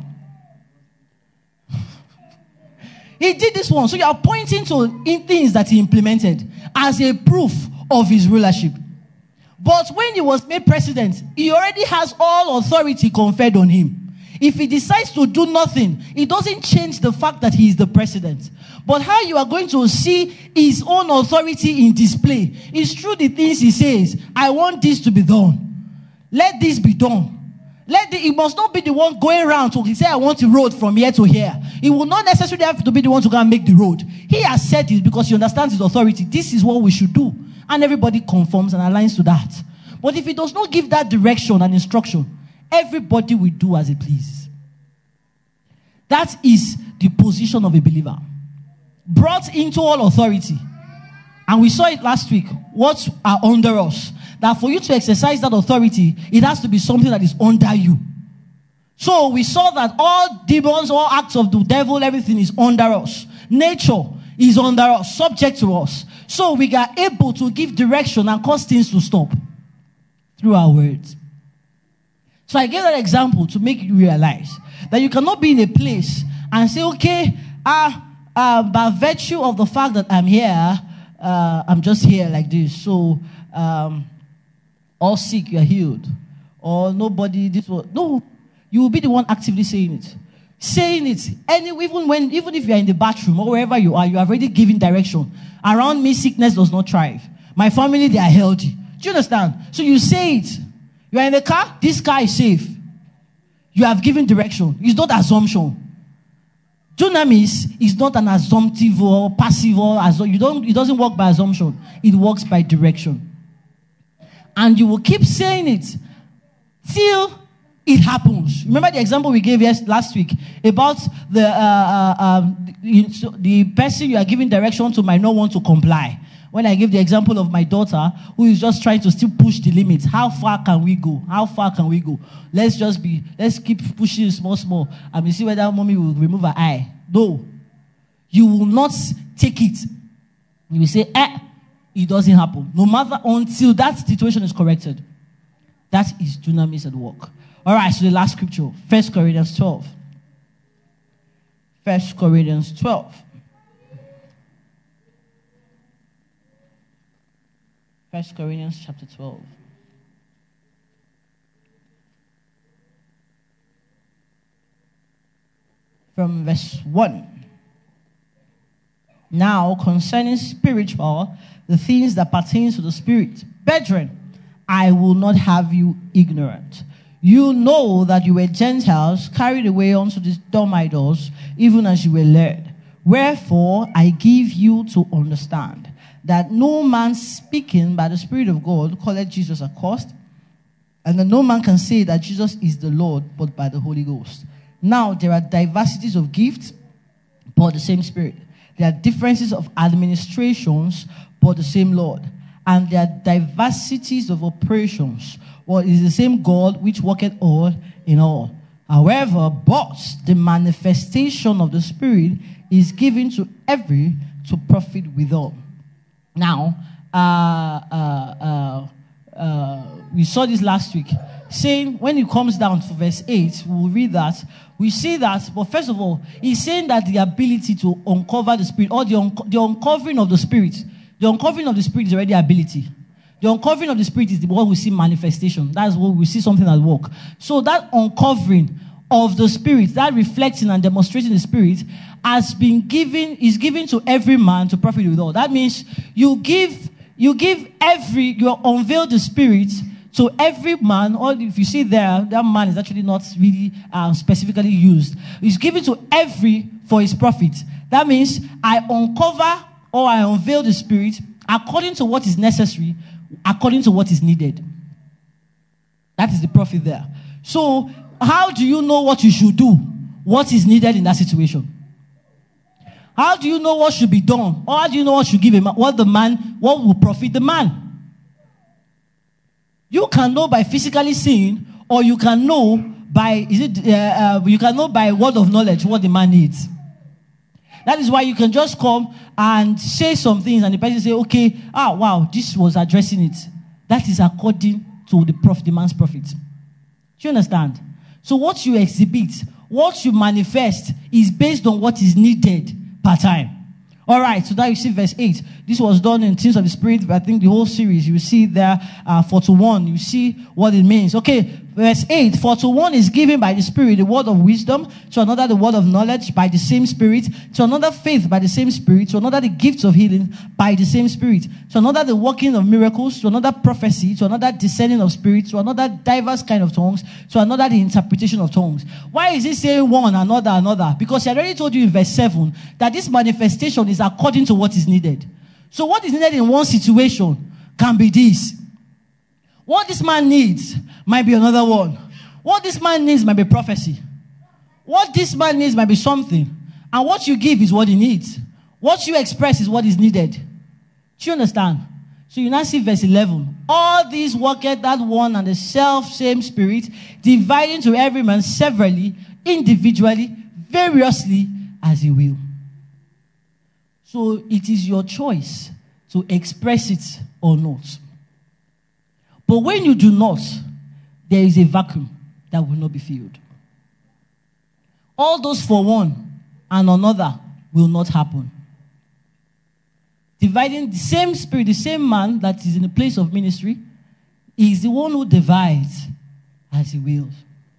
He did this one. So you are pointing to things that he implemented as a proof of his rulership. But when he was made president, he already has all authority conferred on him. If he decides to do nothing, it doesn't change the fact that he is the president. But how you are going to see his own authority in display is through the things he says. I want this to be done. Let this be done. He must not be the one going around to say, I want a road from here to here. He will not necessarily have to be the one to go and make the road. He has said it because he understands his authority. This is what we should do. And everybody conforms and aligns to that. But if he does not give that direction and instruction, everybody will do as he pleases. That is the position of a believer. Brought into all authority. And we saw it last week. What are under us? That for you to exercise that authority, it has to be something that is under you. So we saw that all demons, all acts of the devil, everything is under us. Nature is under us, subject to us. So we are able to give direction and cause things to stop through our words. So I gave that example to make you realize that you cannot be in a place and say, okay, by virtue of the fact that I'm here, I'm just here like this. So, all sick, you are healed. Or nobody, this was. No, you will be the one actively saying it. Saying it. Even if you are in the bathroom or wherever you are already giving direction. Around me, sickness does not thrive. My family, they are healthy. Do you understand? So you say it. You are in the car, this car is safe. You have given direction. It's not assumption. Dunamis is not an assumptive or passive or it doesn't work by assumption. It works by direction. And you will keep saying it till it happens. Remember the example we gave last week about the person you are giving direction to might not want to comply. When I give the example of my daughter, who is just trying to still push the limits, how far can we go? How far can we go? Let's keep pushing small, and we see whether mommy will remove her eye. No. You will not take it. You will say, it doesn't happen. No matter, until that situation is corrected. That is dunamis at work. All right, so the last scripture, 1 Corinthians 12. 1 Corinthians 12. 1 Corinthians chapter 12. From verse 1. Now, concerning spiritual, the things that pertain to the spirit, brethren, I will not have you ignorant. You know that you were Gentiles, carried away unto these dumb idols, even as you were led. Wherefore, I give you to understand that no man speaking by the Spirit of God calleth Jesus accursed, and that no man can say that Jesus is the Lord but by the Holy Ghost. Now, there are diversities of gifts, but the same Spirit. There are differences of administrations, but the same Lord. And there are diversities of operations, but it is the same God which worketh all in all. However, but the manifestation of the Spirit is given to every to profit withal. Now, we saw this last week, saying when it comes down to verse 8, we'll read that. We see that, but first of all, he's saying that the ability to uncover the Spirit, or the uncovering of the Spirit, the uncovering of the Spirit is already ability. The uncovering of the Spirit is what we see manifestation. That's what we see something at work. So that uncovering of the Spirit, that reflecting and demonstrating the Spirit, is given to every man to profit with all. That means you unveil the Spirit to every man, or if you see there, that man is actually not really specifically used. It's given to every for his profit. That means I uncover or I unveil the Spirit according to what is necessary, according to what is needed. That is the profit there. So, how do you know what you should do? What is needed in that situation? How do you know what should be done? Or how do you know what should give a man, what will profit the man? You can know by physically seeing, or you can know by word of knowledge what the man needs. That is why you can just come and say some things, and the person say, "Okay, wow, this was addressing it." That is according to the man's profit. Do you understand? So what you exhibit, what you manifest, is based on what is needed per time. All right, so now you see verse 8. This was done in Things of the Spirit, but I think the whole series, you see there, 4 to 1, you see what it means. Okay, verse 8, for to one is given by the Spirit the word of wisdom, to another the word of knowledge by the same Spirit, to another faith by the same Spirit, to another the gifts of healing by the same Spirit, to another the working of miracles, to another prophecy, to another discerning of spirits, to another diverse kind of tongues, to another the interpretation of tongues. Why is he saying one, another? Because he already told you in verse 7 that this manifestation is according to what is needed. So what is needed in one situation can be this. What this man needs might be another one. What this man needs might be prophecy. What this man needs might be something. And what you give is what he needs. What you express is what is needed. Do you understand? So you now see verse 11. All these worketh that one and the self-same Spirit, dividing to every man severally, individually, variously, as he will. So it is your choice to express it or not. But when you do not, there is a vacuum that will not be filled. All those for one and another will not happen. Dividing the same Spirit, the same man that is in the place of ministry, is the one who divides as he wills.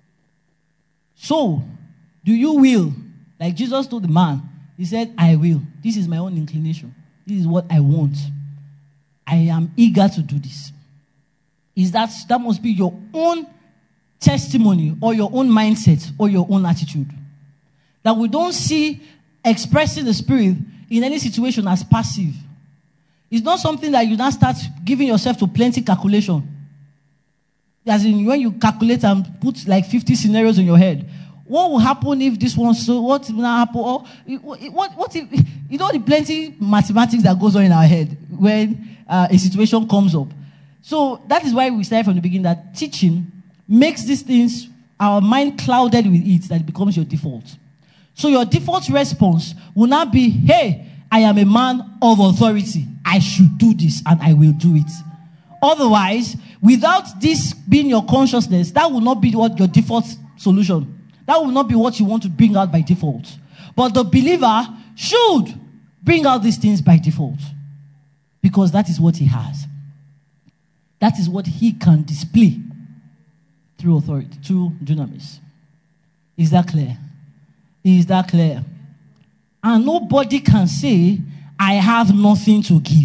So, do you will? Like Jesus told the man, he said, I will. This is my own inclination. This is what I want. I am eager to do this. That must be your own testimony or your own mindset or your own attitude. That we don't see expressing the Spirit in any situation as passive. It's not something that you now start giving yourself to plenty calculation. As in when you calculate and put like 50 scenarios in your head. What will happen if this one, so what will now happen? Or what if, you know the plenty mathematics that goes on in our head. when a situation comes up. So that is why we started from the beginning that teaching makes these things, our mind clouded with it, that it becomes your default. So your default response will not be, hey, I am a man of authority. I should do this and I will do it. Otherwise, without this being your consciousness, that will not be what your default solution. That will not be what you want to bring out by default. But the believer should bring out these things by default. Because that is what he has. That is what he can display through authority, through dunamis. Is that clear? Is that clear? And nobody can say, I have nothing to give.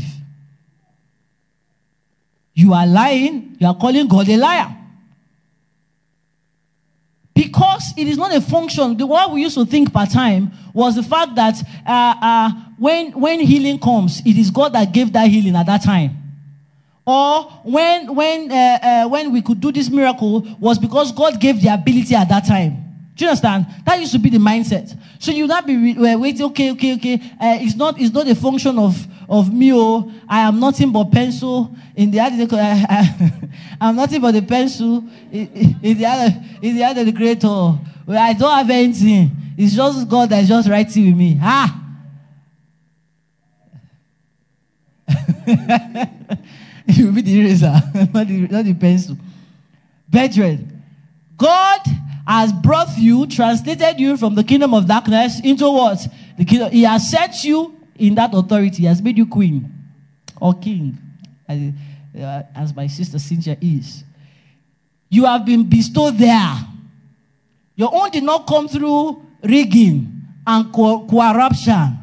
You are lying. You are calling God a liar. Because it is not a function. The way we used to think per time was the fact that when healing comes, it is God that gave that healing at that time. Or when we could do this miracle was because God gave the ability at that time. Do you understand? That used to be the mindset. So you not be waiting. Okay. It's not a function of me. Oh, I am nothing but pencil in the other. I'm nothing but the pencil in the other of the creator. I don't have anything. It's just God that is just writing with me. You will be the eraser, not the pencil. Brethren, God has brought you, translated you from the kingdom of darkness into what? The kingdom. He has set you in that authority. He has made you queen or king, as my sister Cynthia is. You have been bestowed there. Your own did not come through rigging and corruption.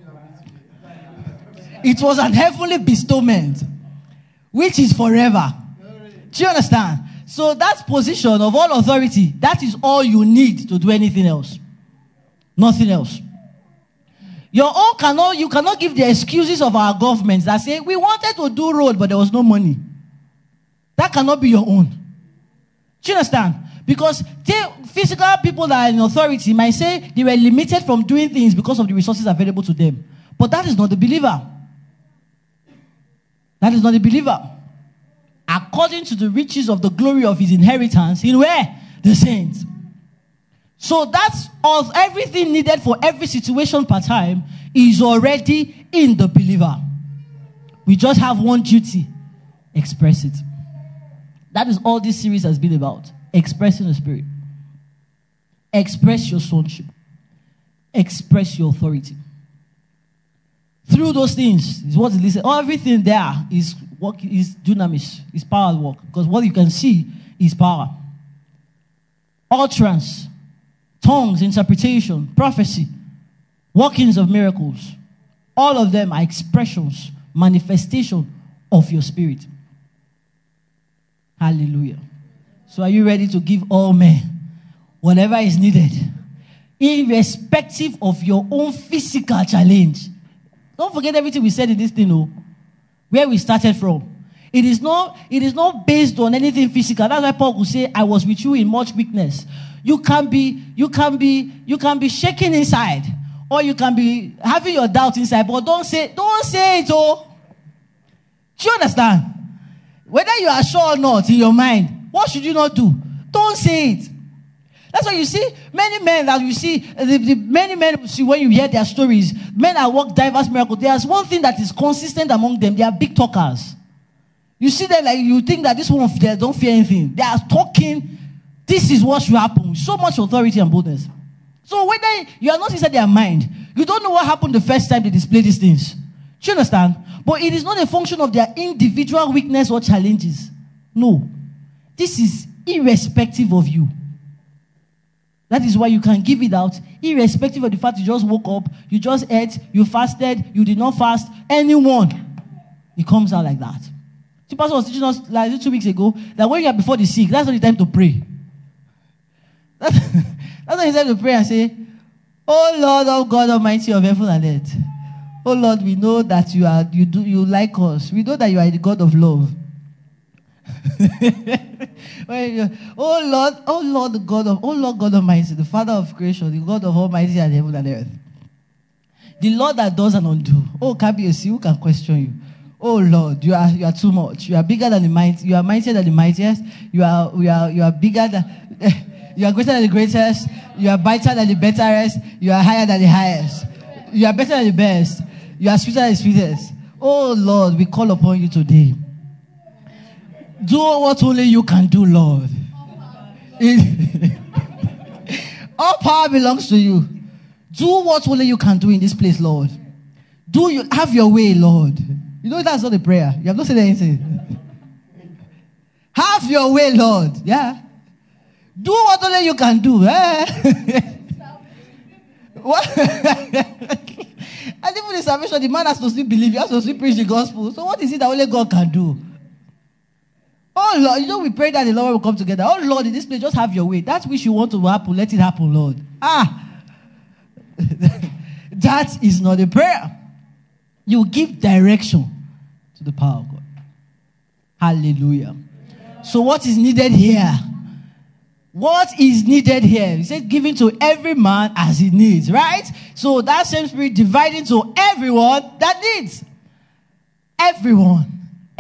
It was an heavenly bestowment, which is forever. Do you understand? So that position of all authority, that is all you need to do anything else. Nothing else. You cannot give the excuses of our governments that say, we wanted to do road, but there was no money. That cannot be your own. Do you understand? Because physical people that are in authority might say they were limited from doing things because of the resources available to them. But that is not the believer. That is not the believer. According to the riches of the glory of his inheritance, in where? The saints. So that's of everything needed for every situation per time is already in the believer. We just have one duty. Express it. That is all this series has been about. Expressing the Spirit. Express your sonship. Express your authority. Through those things is what it is. Everything there is work, is dunamis, is power work. Because what you can see is power. Utterance, tongues, interpretation, prophecy, workings of miracles. All of them are expressions, manifestation of your spirit. Hallelujah. So are you ready to give all men whatever is needed, irrespective of your own physical challenge? Don't forget everything we said in this thing, where we started from. It is not based on anything physical. That's why Paul will say, I was with you in much weakness. You can be shaking inside, or you can be having your doubt inside, but don't say it, Do you understand? Whether you are sure or not in your mind, what should you not do? Don't say it. That's why you see many men that you see, many men you see when you hear their stories, men that work diverse miracles. There's one thing that is consistent among them. They are big talkers. You see them like you think that this one they don't fear anything. They are talking. This is what should happen. So much authority and boldness. So whether you are not inside their mind, you don't know what happened the first time they display these things. Do you understand? But it is not a function of their individual weakness or challenges. No. This is irrespective of you. That is why you can give it out, irrespective of the fact you just woke up, you just ate, you fasted, you did not fast. Anyone, it comes out like that. The pastor was teaching us like 2 weeks ago that when you are before the sick, that's not the time to pray. That's not the time to pray and say, "Oh Lord, oh God Almighty of heaven and earth, oh Lord, we know that you like us. We know that you are the God of love." Oh Lord God Almighty, the Father of creation, the God of Almighty and heaven and earth, the Lord that does and undo. Oh, Kabiyesi, who can question you? Oh Lord, you are too much. You are bigger than the mighty. You are mightier than the mightiest. You are bigger than. You are greater than the greatest. You are better than the betterest. You are higher than the highest. You are better than the best. You are sweeter than the sweetest. Oh Lord, we call upon you today. Do what only you can do, Lord. All power belongs to you. Do what only you can do in this place, Lord. Do you have your way, Lord? You know that's not a prayer. You have not said anything. Have your way, Lord. Yeah. Do what only you can do. Eh? What? And even in salvation, the man has to still believe. He has to still preach the gospel. So what is it that only God can do? Oh Lord, you know we pray that the Lord will come together. Oh Lord, in this place, just have your way. That which you want to happen, let it happen, Lord. That is not a prayer. You give direction to the power of God. Hallelujah. So what is needed here? What is needed here? He said, giving to every man as he needs, right? So that same spirit dividing to everyone that needs. Everyone.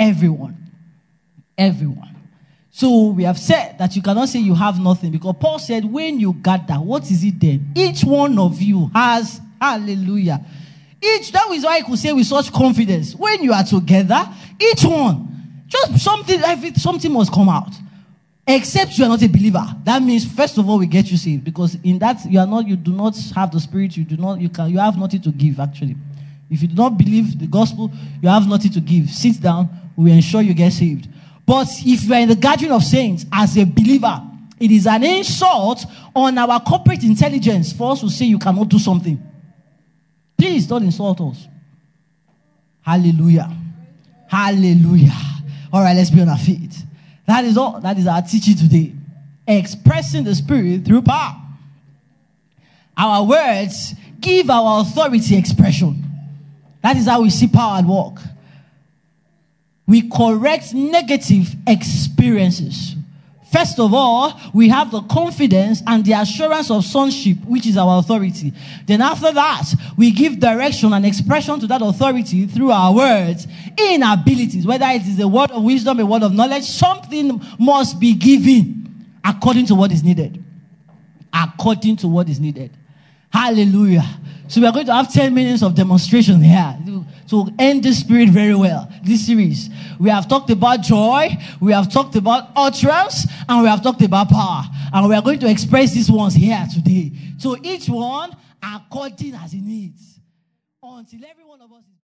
So we have said that you cannot say you have nothing, because Paul said, when you gather, what is it then? Each one of you has, hallelujah. That is why I could say with such confidence, when you are together, each one, just something must come out. Except you are not a believer. That means, first of all, we get you saved, because in that you do not have the Spirit. You have nothing to give. Actually, if you do not believe the gospel, you have nothing to give. Sit down. We ensure you get saved. But if you are in the gathering of saints as a believer, it is an insult on our corporate intelligence for us to say you cannot do something. Please don't insult us. Hallelujah. Hallelujah. All right, let's be on our feet. That is all. That is our teaching today. Expressing the Spirit through power. Our words give our authority expression. That is how we see power at work. We correct negative experiences. First of all, we have the confidence and the assurance of sonship, which is our authority. Then after that, we give direction and expression to that authority through our words, in abilities. Whether it is a word of wisdom, a word of knowledge, something must be given according to what is needed. According to what is needed. Hallelujah. So we are going to have 10 minutes of demonstration here to end this spirit very well, this series. We have talked about joy, we have talked about utterance, and we have talked about power. And we are going to express these ones here today. So each one according as it needs. Until every one of us is